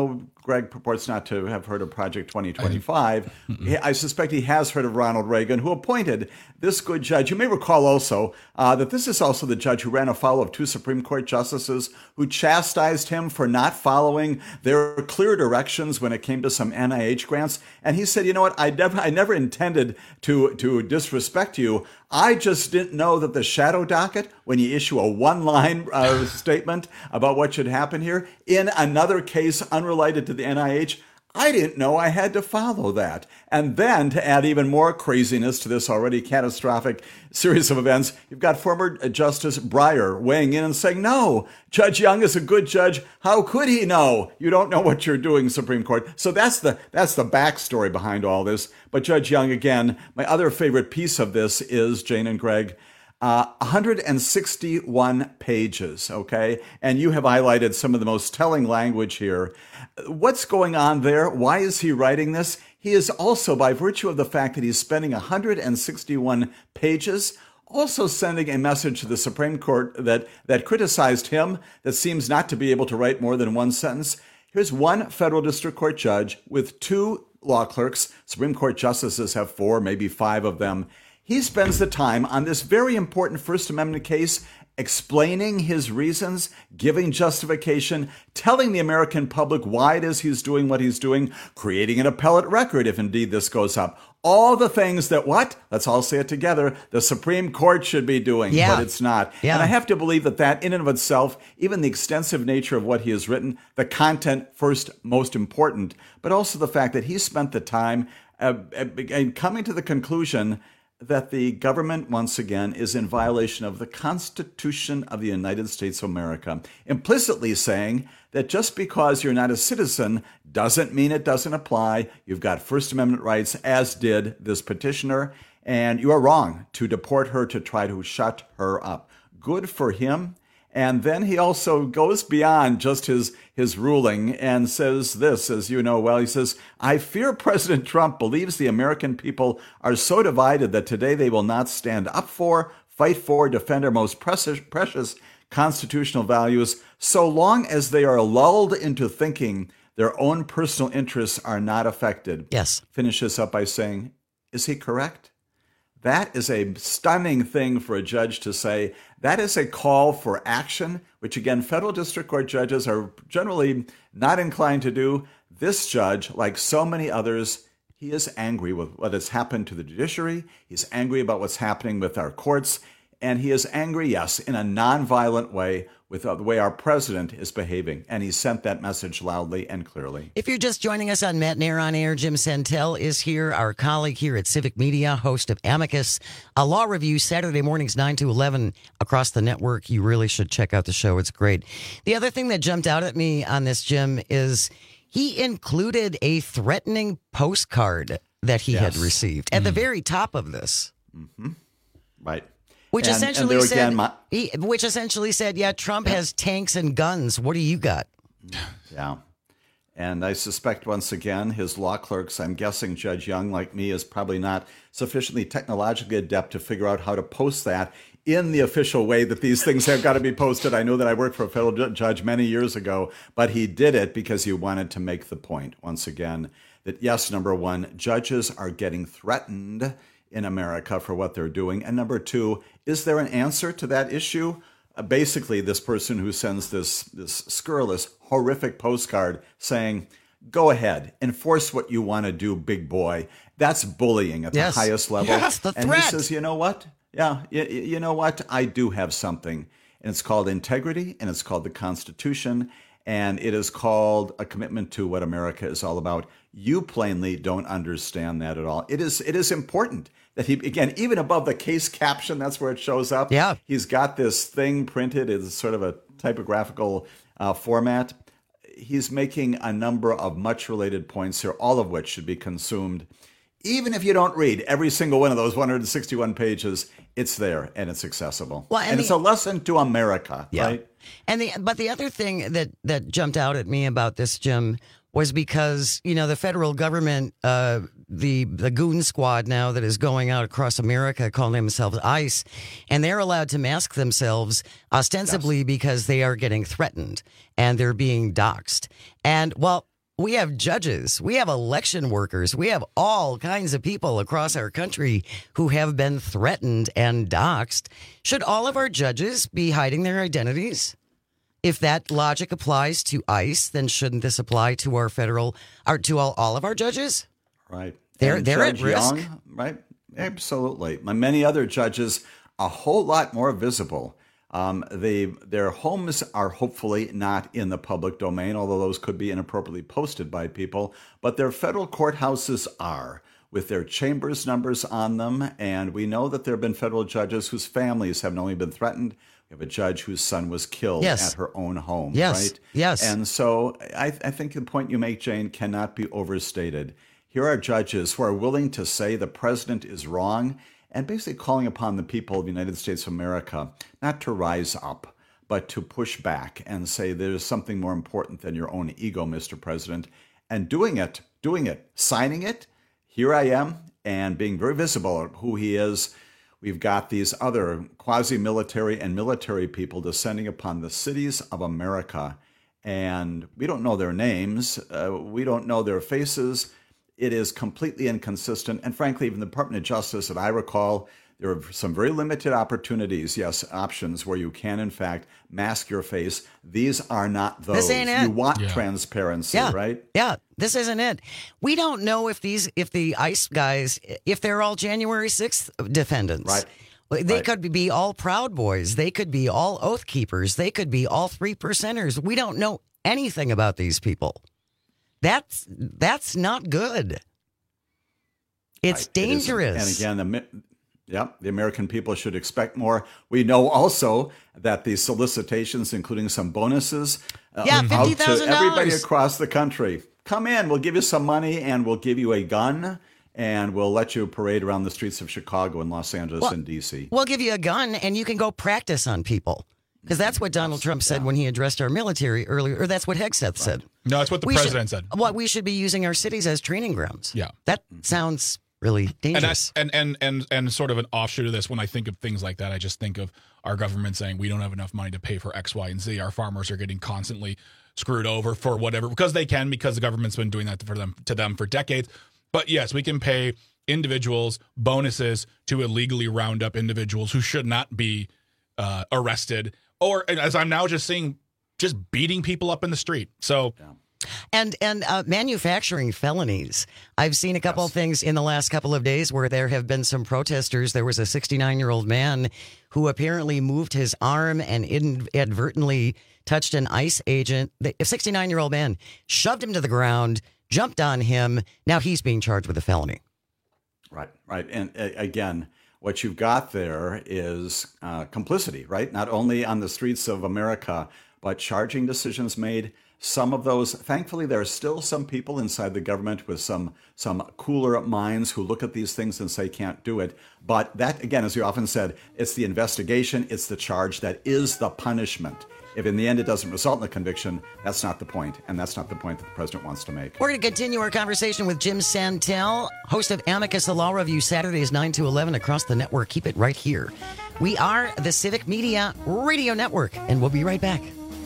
Greg purports not to have heard of Project twenty twenty-five. I suspect he has heard of Ronald Reagan, who appointed this good judge. You may recall also uh, that this is also the judge who ran afoul of two Supreme Court justices who chastised him for not following their clear directions when it came to some N I H grants. And he said, you know what, I never, I never intended to, to disrespect you. I just didn't know that the shadow docket, when you issue a one-line uh, statement about what should happen here, in another case unrelated to the N I H, I didn't know I had to follow that. And then to add even more craziness to this already catastrophic series of events, you've got former Justice Breyer weighing in and saying, no, Judge Young is a good judge. How could he know? You don't know what you're doing, Supreme Court. So that's the that's the backstory behind all this. But Judge Young, again, my other favorite piece of this is, Jane and Greg, Uh, one hundred sixty-one pages, okay? And you have highlighted some of the most telling language here. What's going on there? Why is he writing this? He is also, by virtue of the fact that he's spending one hundred sixty-one pages, also sending a message to the Supreme Court that, that criticized him, that seems not to be able to write more than one sentence. Here's one federal district court judge with two law clerks. Supreme Court justices have four, maybe five of them. He spends the time on this very important First Amendment case explaining his reasons, giving justification, telling the American public why it is he's doing what he's doing, creating an appellate record if indeed this goes up. All the things that what? Let's all say it together. The Supreme Court should be doing, yeah. but it's not. Yeah. And I have to believe that that in and of itself, even the extensive nature of what he has written, the content first, most important, but also the fact that he spent the time uh, uh, coming to the conclusion that the government, once again, is in violation of the Constitution of the United States of America, implicitly saying that just because you're not a citizen doesn't mean it doesn't apply. You've got First Amendment rights, as did this petitioner, and you are wrong to deport her to try to shut her up. Good for him. And then he also goes beyond just his, his ruling and says this, as you know well, he says, I fear President Trump believes the American people are so divided that today they will not stand up for, fight for, defend our most precious, precious constitutional values, so long as they are lulled into thinking their own personal interests are not affected. Yes. Finishes up by saying, is he correct? That is a stunning thing for a judge to say. That is a call for action, which again, federal district court judges are generally not inclined to do. This judge, like so many others, he is angry with what has happened to the judiciary. He's angry about what's happening with our courts. And he is angry, yes, in a nonviolent way with the way our president is behaving. And he sent that message loudly and clearly. If you're just joining us on Matt and Air on Air, Jim Santel is here, our colleague here at Civic Media, host of Amicus, a law review Saturday mornings nine to eleven across the network. You really should check out the show. It's great. The other thing that jumped out at me on this, Jim, is he included a threatening postcard that he yes. had received at mm. the very top of this. Mm-hmm. Right. Which and, essentially and said, again, my, he, which essentially said, yeah, Trump has tanks and guns. What do you got? Yeah. And I suspect, once again, his law clerks, I'm guessing Judge Young, like me, is probably not sufficiently technologically adept to figure out how to post that in the official way that these things have got to be posted. I know that I worked for a federal judge many years ago, but he did it because he wanted to make the point, once again, that yes, number one, judges are getting threatened in America for what they're doing. And number two, is there an answer to that issue? Uh, basically, this person who sends this, this scurrilous, horrific postcard saying, go ahead, enforce what you want to do, big boy. That's bullying at yes. the highest level. Yes, the threat. And he says, you know what? Yeah, you, you know what? I do have something. And it's called integrity, and it's called the Constitution, and it is called a commitment to what America is all about. You plainly don't understand that at all. It is it is important that he, again, even above the case caption, that's where it shows up. Yeah. He's got this thing printed. It's sort of a typographical uh, format. He's making a number of much related points here, all of which should be consumed. Even if you don't read every single one of those one hundred sixty-one pages, it's there and it's accessible. Well, and, and the, it's a lesson to America, yeah. right? And the but the other thing that, that jumped out at me about this, Jim, was because, you know, the federal government, uh, the the goon squad now that is going out across America calling themselves ICE, and they're allowed to mask themselves ostensibly yes. because they are getting threatened and they're being doxxed. And, well, we have judges, we have election workers, we have all kinds of people across our country who have been threatened and doxxed. Should all of our judges be hiding their identities? If that logic applies to ICE, then shouldn't this apply to our federal, or to all, all of our judges? Right. They're, And they're at Judge risk. Young, right? Absolutely. Many other judges, a whole lot more visible. Um, they their homes are hopefully not in the public domain, although those could be inappropriately posted by people. But their federal courthouses are, with their chambers numbers on them. And we know that there have been federal judges whose families have not only been threatened. We have a judge whose son was killed Yes. at her own home, Yes. right? Yes. And so I, I think the point you make, Jane, cannot be overstated. Here are judges who are willing to say the president is wrong and basically calling upon the people of the United States of America not to rise up, but to push back and say there's something more important than your own ego, Mister President, and doing it, doing it, signing it. Here I am, and being very visible of who he is. We've got these other quasi-military and military people descending upon the cities of America, and we don't know their names. Uh, we don't know their faces. It is completely inconsistent. And frankly, even the Department of Justice, that I recall, there are some very limited opportunities, yes, options where you can, in fact, mask your face. These are not those. This ain't it. You want Yeah. transparency, Yeah. right? Yeah, this isn't it. We don't know if these, if the ICE guys, if they're all January sixth defendants. Right. They Right. could be all Proud Boys. They could be all Oath Keepers. They could be all three percenters. We don't know anything about these people. That's that's not good. It's Right. It is- dangerous. and again, the mi- yep, the American people should expect more. We know also that the solicitations, including some bonuses, uh, Yeah, out to fifty thousand dollars. everybody across the country. Come in, we'll give you some money, and we'll give you a gun, and we'll let you parade around the streets of Chicago and Los Angeles Well, and D C. We'll give you a gun and you can go practice on people. Because that's what Donald Trump said when he addressed our military earlier, or that's what Hegseth said. No, that's what the We president should, said. What we should be using our cities as training grounds. Yeah. That sounds really And, dangerous. I, and and and and sort of an offshoot of this, when I think of things like that, I just think of our government saying we don't have enough money to pay for X, Y, and Z. Our farmers are getting constantly screwed over for whatever, because they can, because the government's been doing that for them to them for decades. But yes, we can pay individuals bonuses to illegally round up individuals who should not be uh, arrested, or as I'm now just seeing, just beating people up in the street. So. Yeah. And and uh, manufacturing felonies. I've seen a couple of things in the last couple of days where there have been some protesters. There was a sixty-nine-year-old man who apparently moved his arm and inadvertently touched an ICE agent. The- A sixty-nine-year-old man shoved him to the ground, jumped on him. Now he's being charged with a felony. Right, right. And uh, again, what you've got there is uh, complicity, right? Not only on the streets of America, but charging decisions made. Some of those, thankfully, there are still some people inside the government with some some cooler minds who look at these things and say can't do it. But that, again, as you often said, it's the investigation, it's the charge that is the punishment. If in the end it doesn't result in a conviction, that's not the point, and that's not the point that the president wants to make. We're going to continue our conversation with Jim Santel, host of Amicus, the Law Review, Saturdays nine to eleven across the network. Keep it right here. We are the Civic Media Radio Network, and we'll be right back.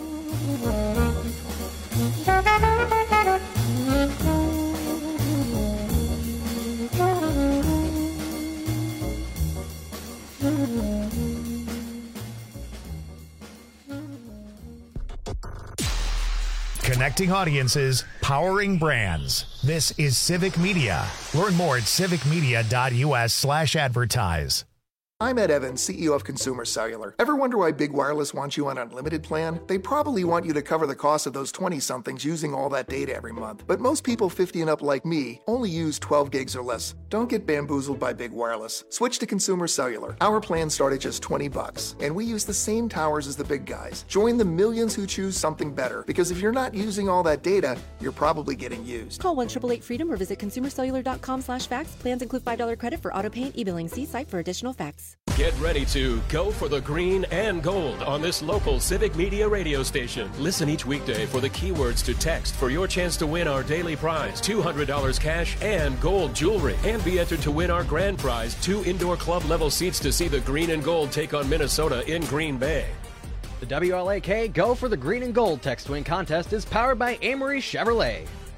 Connecting audiences, powering brands. This is Civic Media. Learn more at civicmedia.us slash advertise. I'm Ed Evans, C E O of Consumer Cellular. Ever wonder why Big Wireless wants you on an unlimited plan? They probably want you to cover the cost of those twenty-somethings using all that data every month. But most people fifty and up like me only use twelve gigs or less. Don't get bamboozled by Big Wireless. Switch to Consumer Cellular. Our plans start at just twenty bucks, and we use the same towers as the big guys. Join the millions who choose something better, because if you're not using all that data, you're probably getting used. Call one eight eight eight freedom or visit consumer cellular dot com slash fax. Plans include five dollars credit for auto pay and e-billing. See site for additional facts. Get ready to go for the green and gold on this local Civic Media radio station. Listen each weekday for the keywords to text for your chance to win our daily prize, two hundred dollars cash and gold jewelry. And be entered to win our grand prize, two indoor club level seats to see the green and gold take on Minnesota in Green Bay. The W L A K Go for the Green and Gold text win contest is powered by Amory Chevrolet.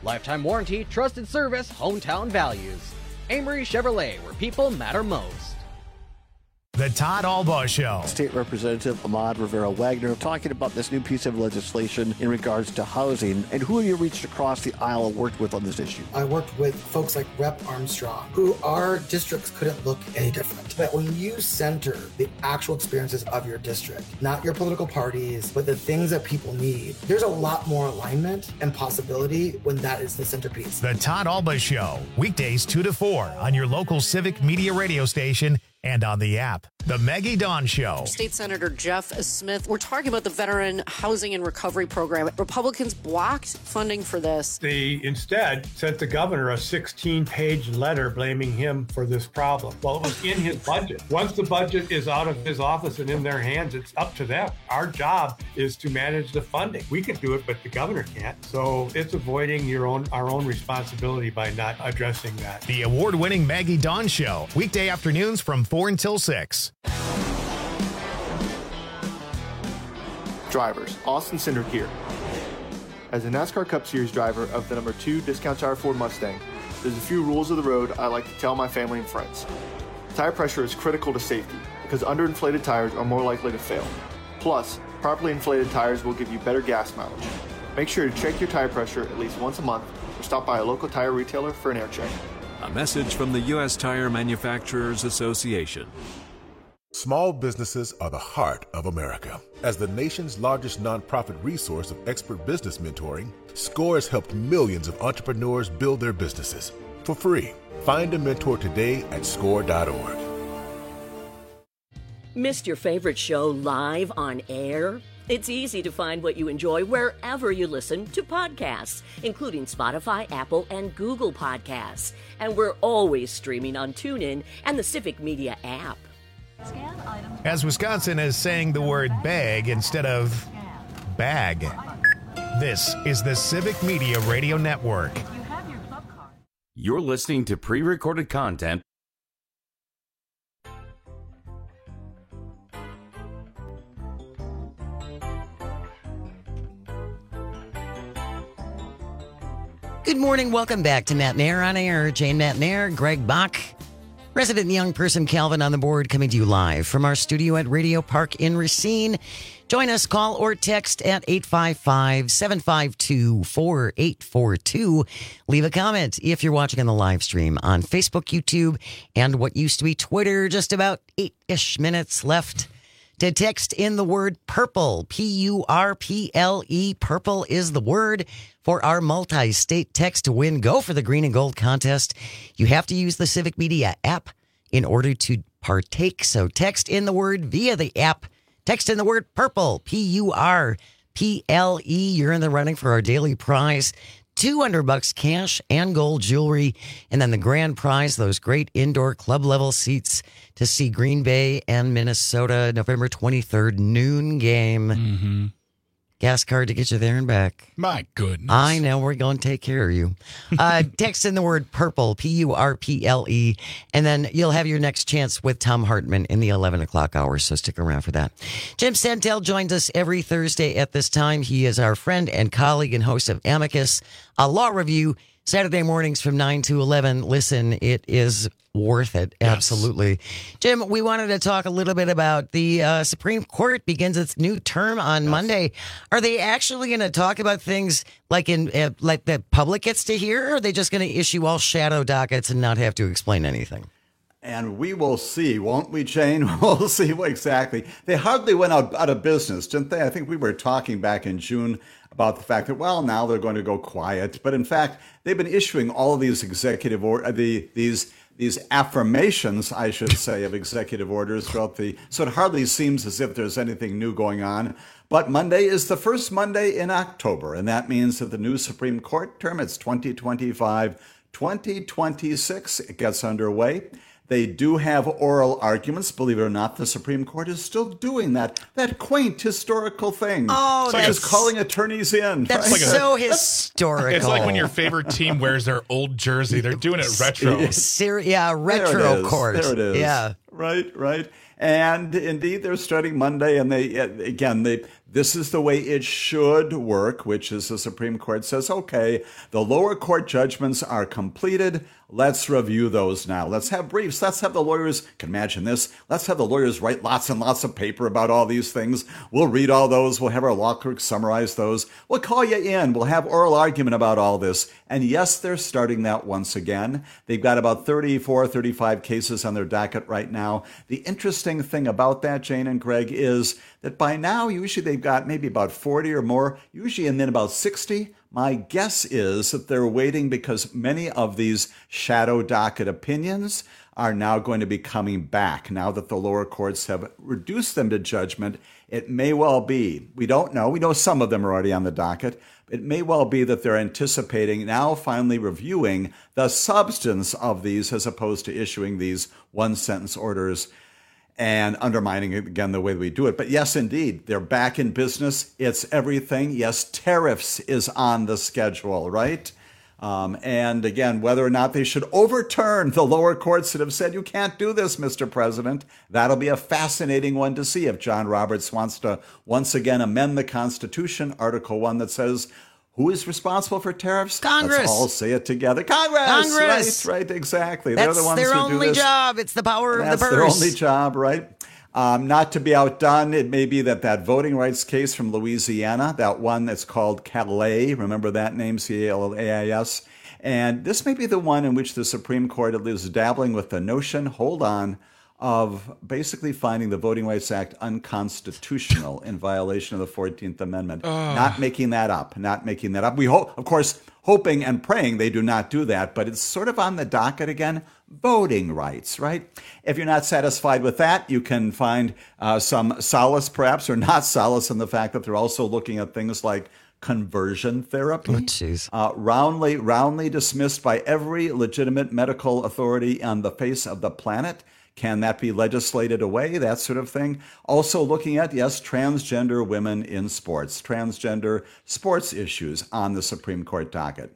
Lifetime warranty, trusted service, hometown values. Amory Chevrolet, where people matter most. The Todd Albaugh Show. State Representative Ahmad Rivera-Wagner talking about this new piece of legislation in regards to housing, and who have you reached across the aisle and worked with on this issue? I worked with folks like Representative Armstrong, who our districts couldn't look any different. But when you center the actual experiences of your district, not your political parties, but the things that people need, there's a lot more alignment and possibility when that is the centerpiece. The Todd Albaugh Show, weekdays two to four on your local Civic Media radio station and on the app. The Maggie Dawn Show. State Senator Jeff Smith, we're talking about the Veteran Housing and Recovery Program. Republicans blocked funding for this. They instead sent the governor a sixteen-page letter blaming him for this problem. Well, it was in his budget. Once the budget is out of his office and in their hands, it's up to them. Our job is to manage the funding. We can do it, but the governor can't. So it's avoiding your own our own responsibility by not addressing that. The award-winning Maggie Dawn Show, weekday afternoons from four until six. Drivers, Austin Cindric here. As a NASCAR Cup Series driver of the number two Discount Tire Ford Mustang, there's a few rules of the road I like to tell my family and friends. Tire pressure is critical to safety because underinflated tires are more likely to fail. Plus, properly inflated tires will give you better gas mileage. Make sure to check your tire pressure at least once a month or stop by a local tire retailer for an air check. A message from the U S Tire Manufacturers Association. Small businesses are the heart of America. As the nation's largest nonprofit resource of expert business mentoring, SCORE has helped millions of entrepreneurs build their businesses for free. Find a mentor today at score dot org. Missed your favorite show live on air? It's easy to find what you enjoy wherever you listen to podcasts, including Spotify, Apple, and Google Podcasts. And we're always streaming on TuneIn and the Civic Media app. As Wisconsin is saying the word bag instead of bag. This is the Civic Media Radio Network. You're listening to pre-recorded content. Good morning. Welcome back to Matt Nair on Air. Jane Matt Nair, Greg Bach, resident young person Calvin on the board, coming to you live from our studio at Radio Park in Racine. Join us, call or text at eight five five, seven five two, four eight four two. Leave a comment if you're watching on the live stream on Facebook, YouTube, and what used to be Twitter. Just about eight-ish minutes left to text in the word purple, P U R P L E. Purple is the word for our multi-state text to win. Go for the green and gold contest. You have to use the Civic Media app in order to partake. So text in the word via the app. Text in the word purple, P U R P L E. You're in the running for our daily prize. two hundred bucks cash and gold jewelry. And then the grand prize, those great indoor club level seats to see Green Bay and Minnesota November twenty-third noon game. Mm-hmm. Gas card to get you there and back. My goodness. I know, we're going to take care of you. Uh, text in the word purple, P U R P L E, and then you'll have your next chance with Tom Hartman in the eleven o'clock hour, so stick around for that. Jim Santel joins us every Thursday at this time. He is our friend and colleague and host of Amicus, a law review, Saturday mornings from nine to eleven. Listen, it is worth it. Yes. Absolutely. Jim, we wanted to talk a little bit about the uh, Supreme Court begins its new term on yes. Monday. Are they actually going to talk about things like in uh, like the public gets to hear, or are they just going to issue all shadow dockets and not have to explain anything? And we will see, won't we, Jane? We'll see what exactly. They hardly went out, out of business, didn't they? I think we were talking back in June about the fact that, well, now they're going to go quiet. But in fact, they've been issuing all of these executive or the these these affirmations, I should say, of executive orders throughout the. So it hardly seems as if there's anything new going on. But Monday is the first Monday in October, and that means that the new Supreme Court term, it's twenty twenty-five, twenty twenty-six, it gets underway. They do have oral arguments. Believe it or not, the Supreme Court is still doing that that quaint historical thing. Oh, such as calling attorneys in. That's right? so historical. It's like when your favorite team wears their old jersey. They're doing it retro. Ser- yeah, retro there it is. court. There it is. Yeah. Right, right. And indeed, they're starting Monday. And they, again, they, this is the way it should work, which is the Supreme Court says, okay, the lower court judgments are completed. Let's review those now. Let's have briefs. Let's have the lawyers, can imagine this, let's have the lawyers write lots and lots of paper about all these things. We'll read all those. We'll have our law clerks summarize those. We'll call you in. We'll have oral argument about all this. And yes, they're starting that once again. They've got about thirty-four, thirty-five cases on their docket right now. The interesting thing about that, Jane and Greg, is that by now, usually they've got maybe about forty or more, usually, and then about sixty. My guess is that they're waiting because many of these shadow docket opinions are now going to be coming back. Now that the lower courts have reduced them to judgment, it may well be, we don't know, we know some of them are already on the docket, it may well be that they're anticipating now finally reviewing the substance of these as opposed to issuing these one-sentence orders and undermining, again, the way we do it. But yes, indeed, they're back in business. It's everything. Yes, tariffs is on the schedule, right? Um, and again, whether or not they should overturn the lower courts that have said, you can't do this, Mister President, that'll be a fascinating one to see if John Roberts wants to once again amend the Constitution, Article one, that says, who is responsible for tariffs? Congress. Let's all say it together. Congress. Congress. Right, right, exactly. That's They're the ones their who only do this. job. It's the power That's of the purse. their only job, right? Um, not to be outdone, it may be that that voting rights case from Louisiana, that one that's called Calais, remember that name, C A L A I S? And this may be the one in which the Supreme Court at least is dabbling with the notion, hold on, of basically finding the Voting Rights Act unconstitutional in violation of the fourteenth Amendment. Oh. Not making that up, not making that up. We hope, of course, hoping and praying they do not do that, but it's sort of on the docket again. Voting rights, right? If you're not satisfied with that, you can find uh, some solace, perhaps, or not solace in the fact that they're also looking at things like conversion therapy, oh, uh, roundly, roundly dismissed by every legitimate medical authority on the face of the planet. Can that be legislated away? That sort of thing. Also looking at, yes, transgender women in sports, transgender sports issues on the Supreme Court docket.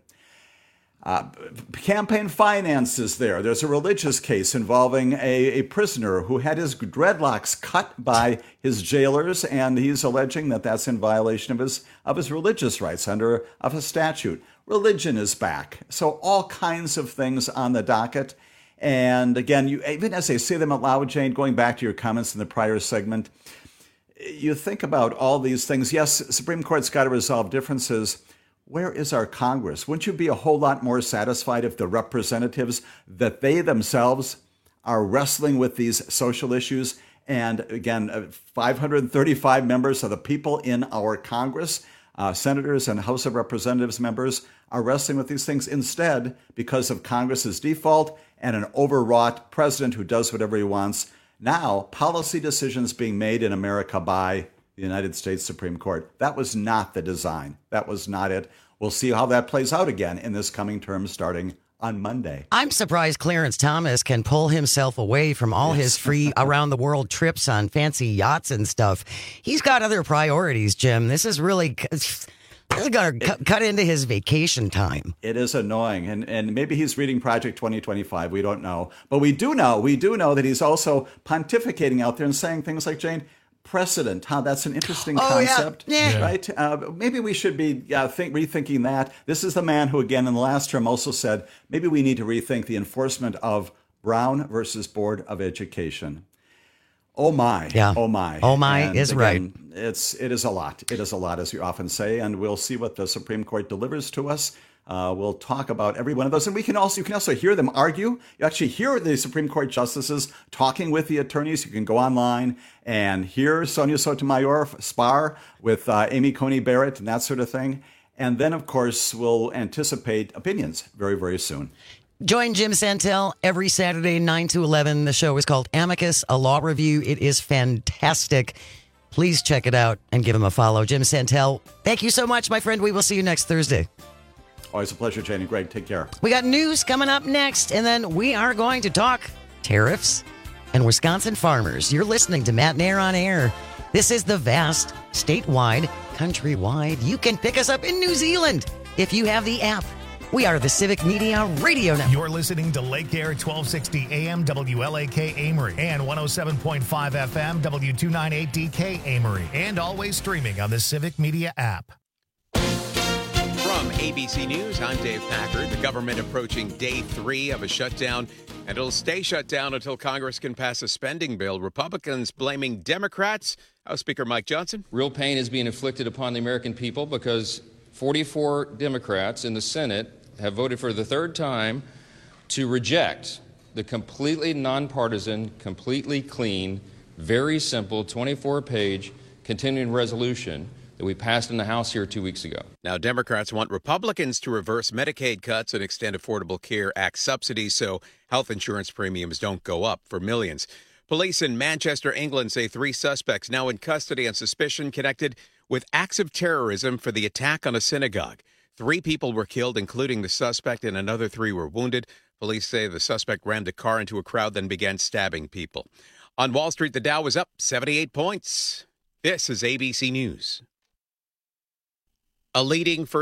Uh, campaign finance is there. There's a religious case involving a, a prisoner who had his dreadlocks cut by his jailers, and he's alleging that that's in violation of his of his religious rights under of a statute. Religion is back. So all kinds of things on the docket. And again, you, even as I say them out loud, Jane, going back to your comments in the prior segment, you think about all these things. Yes, Supreme Court's got to resolve differences. Where is our Congress? Wouldn't you be a whole lot more satisfied if the representatives, that they themselves are wrestling with these social issues? And again, five hundred thirty-five members of the people in our Congress, uh, senators and House of Representatives members, are wrestling with these things. Instead, because of Congress's default and an overwrought president who does whatever he wants, now policy decisions being made in America by the United States Supreme Court. That was not the design. That was not it. We'll see how that plays out again in this coming term starting on Monday. I'm surprised Clarence Thomas can pull himself away from all yes. his free around the world trips on fancy yachts and stuff. He's got other priorities, Jim. This is really got to cut into his vacation time. It is annoying. And and maybe he's reading Project twenty twenty-five. We don't know. But we do know, we do know that he's also pontificating out there and saying things like, Jane, precedent, huh? That's an interesting oh, concept, yeah. Yeah. right? Uh, maybe we should be uh, think, rethinking that. This is the man who, again, in the last term also said, maybe we need to rethink the enforcement of Brown versus Board of Education. Oh my, yeah. oh my. Oh my and is again, right. It's, it is a lot. It is a lot, as you often say, and we'll see what the Supreme Court delivers to us. Uh, we'll talk about every one of those, and we can also you can also hear them argue. You actually hear the Supreme Court justices talking with the attorneys. You can go online and hear Sonia Sotomayor spar with uh, Amy Coney Barrett and that sort of thing. And then, of course, we'll anticipate opinions very, very soon. Join Jim Santel every Saturday, nine to eleven. The show is called Amicus, a law review. It is fantastic. Please check it out and give him a follow. Jim Santel, thank you so much, my friend. We will see you next Thursday. Always a pleasure, Jane and Greg. Take care. We got news coming up next, and then we are going to talk tariffs and Wisconsin farmers. You're listening to Matt Nair on Air. This is the vast, statewide, countrywide. You can pick us up in New Zealand if you have the app. We are the Civic Media Radio Network. You're listening to Lake Air twelve sixty A M W L A K Amory and one oh seven point five F M W two ninety-eight D K Amory, and always streaming on the Civic Media app. From A B C News, I'm Dave Packard. The government approaching day three of a shutdown, and it'll stay shut down until Congress can pass a spending bill. Republicans blaming Democrats. House Speaker Mike Johnson. Real pain is being inflicted upon the American people because forty-four Democrats in the Senate have voted for the third time to reject the completely nonpartisan, completely clean, very simple twenty-four page continuing resolution that we passed in the House here two weeks ago. Now, Democrats want Republicans to reverse Medicaid cuts and extend Affordable Care Act subsidies so health insurance premiums don't go up for millions. Police in Manchester, England say three suspects now in custody on suspicion connected with acts of terrorism for the attack on a synagogue. Three people were killed, including the suspect, and another three were wounded. Police say the suspect rammed a car into a crowd, then began stabbing people. On Wall Street, the Dow was up seventy-eight points. This is A B C News. A leading first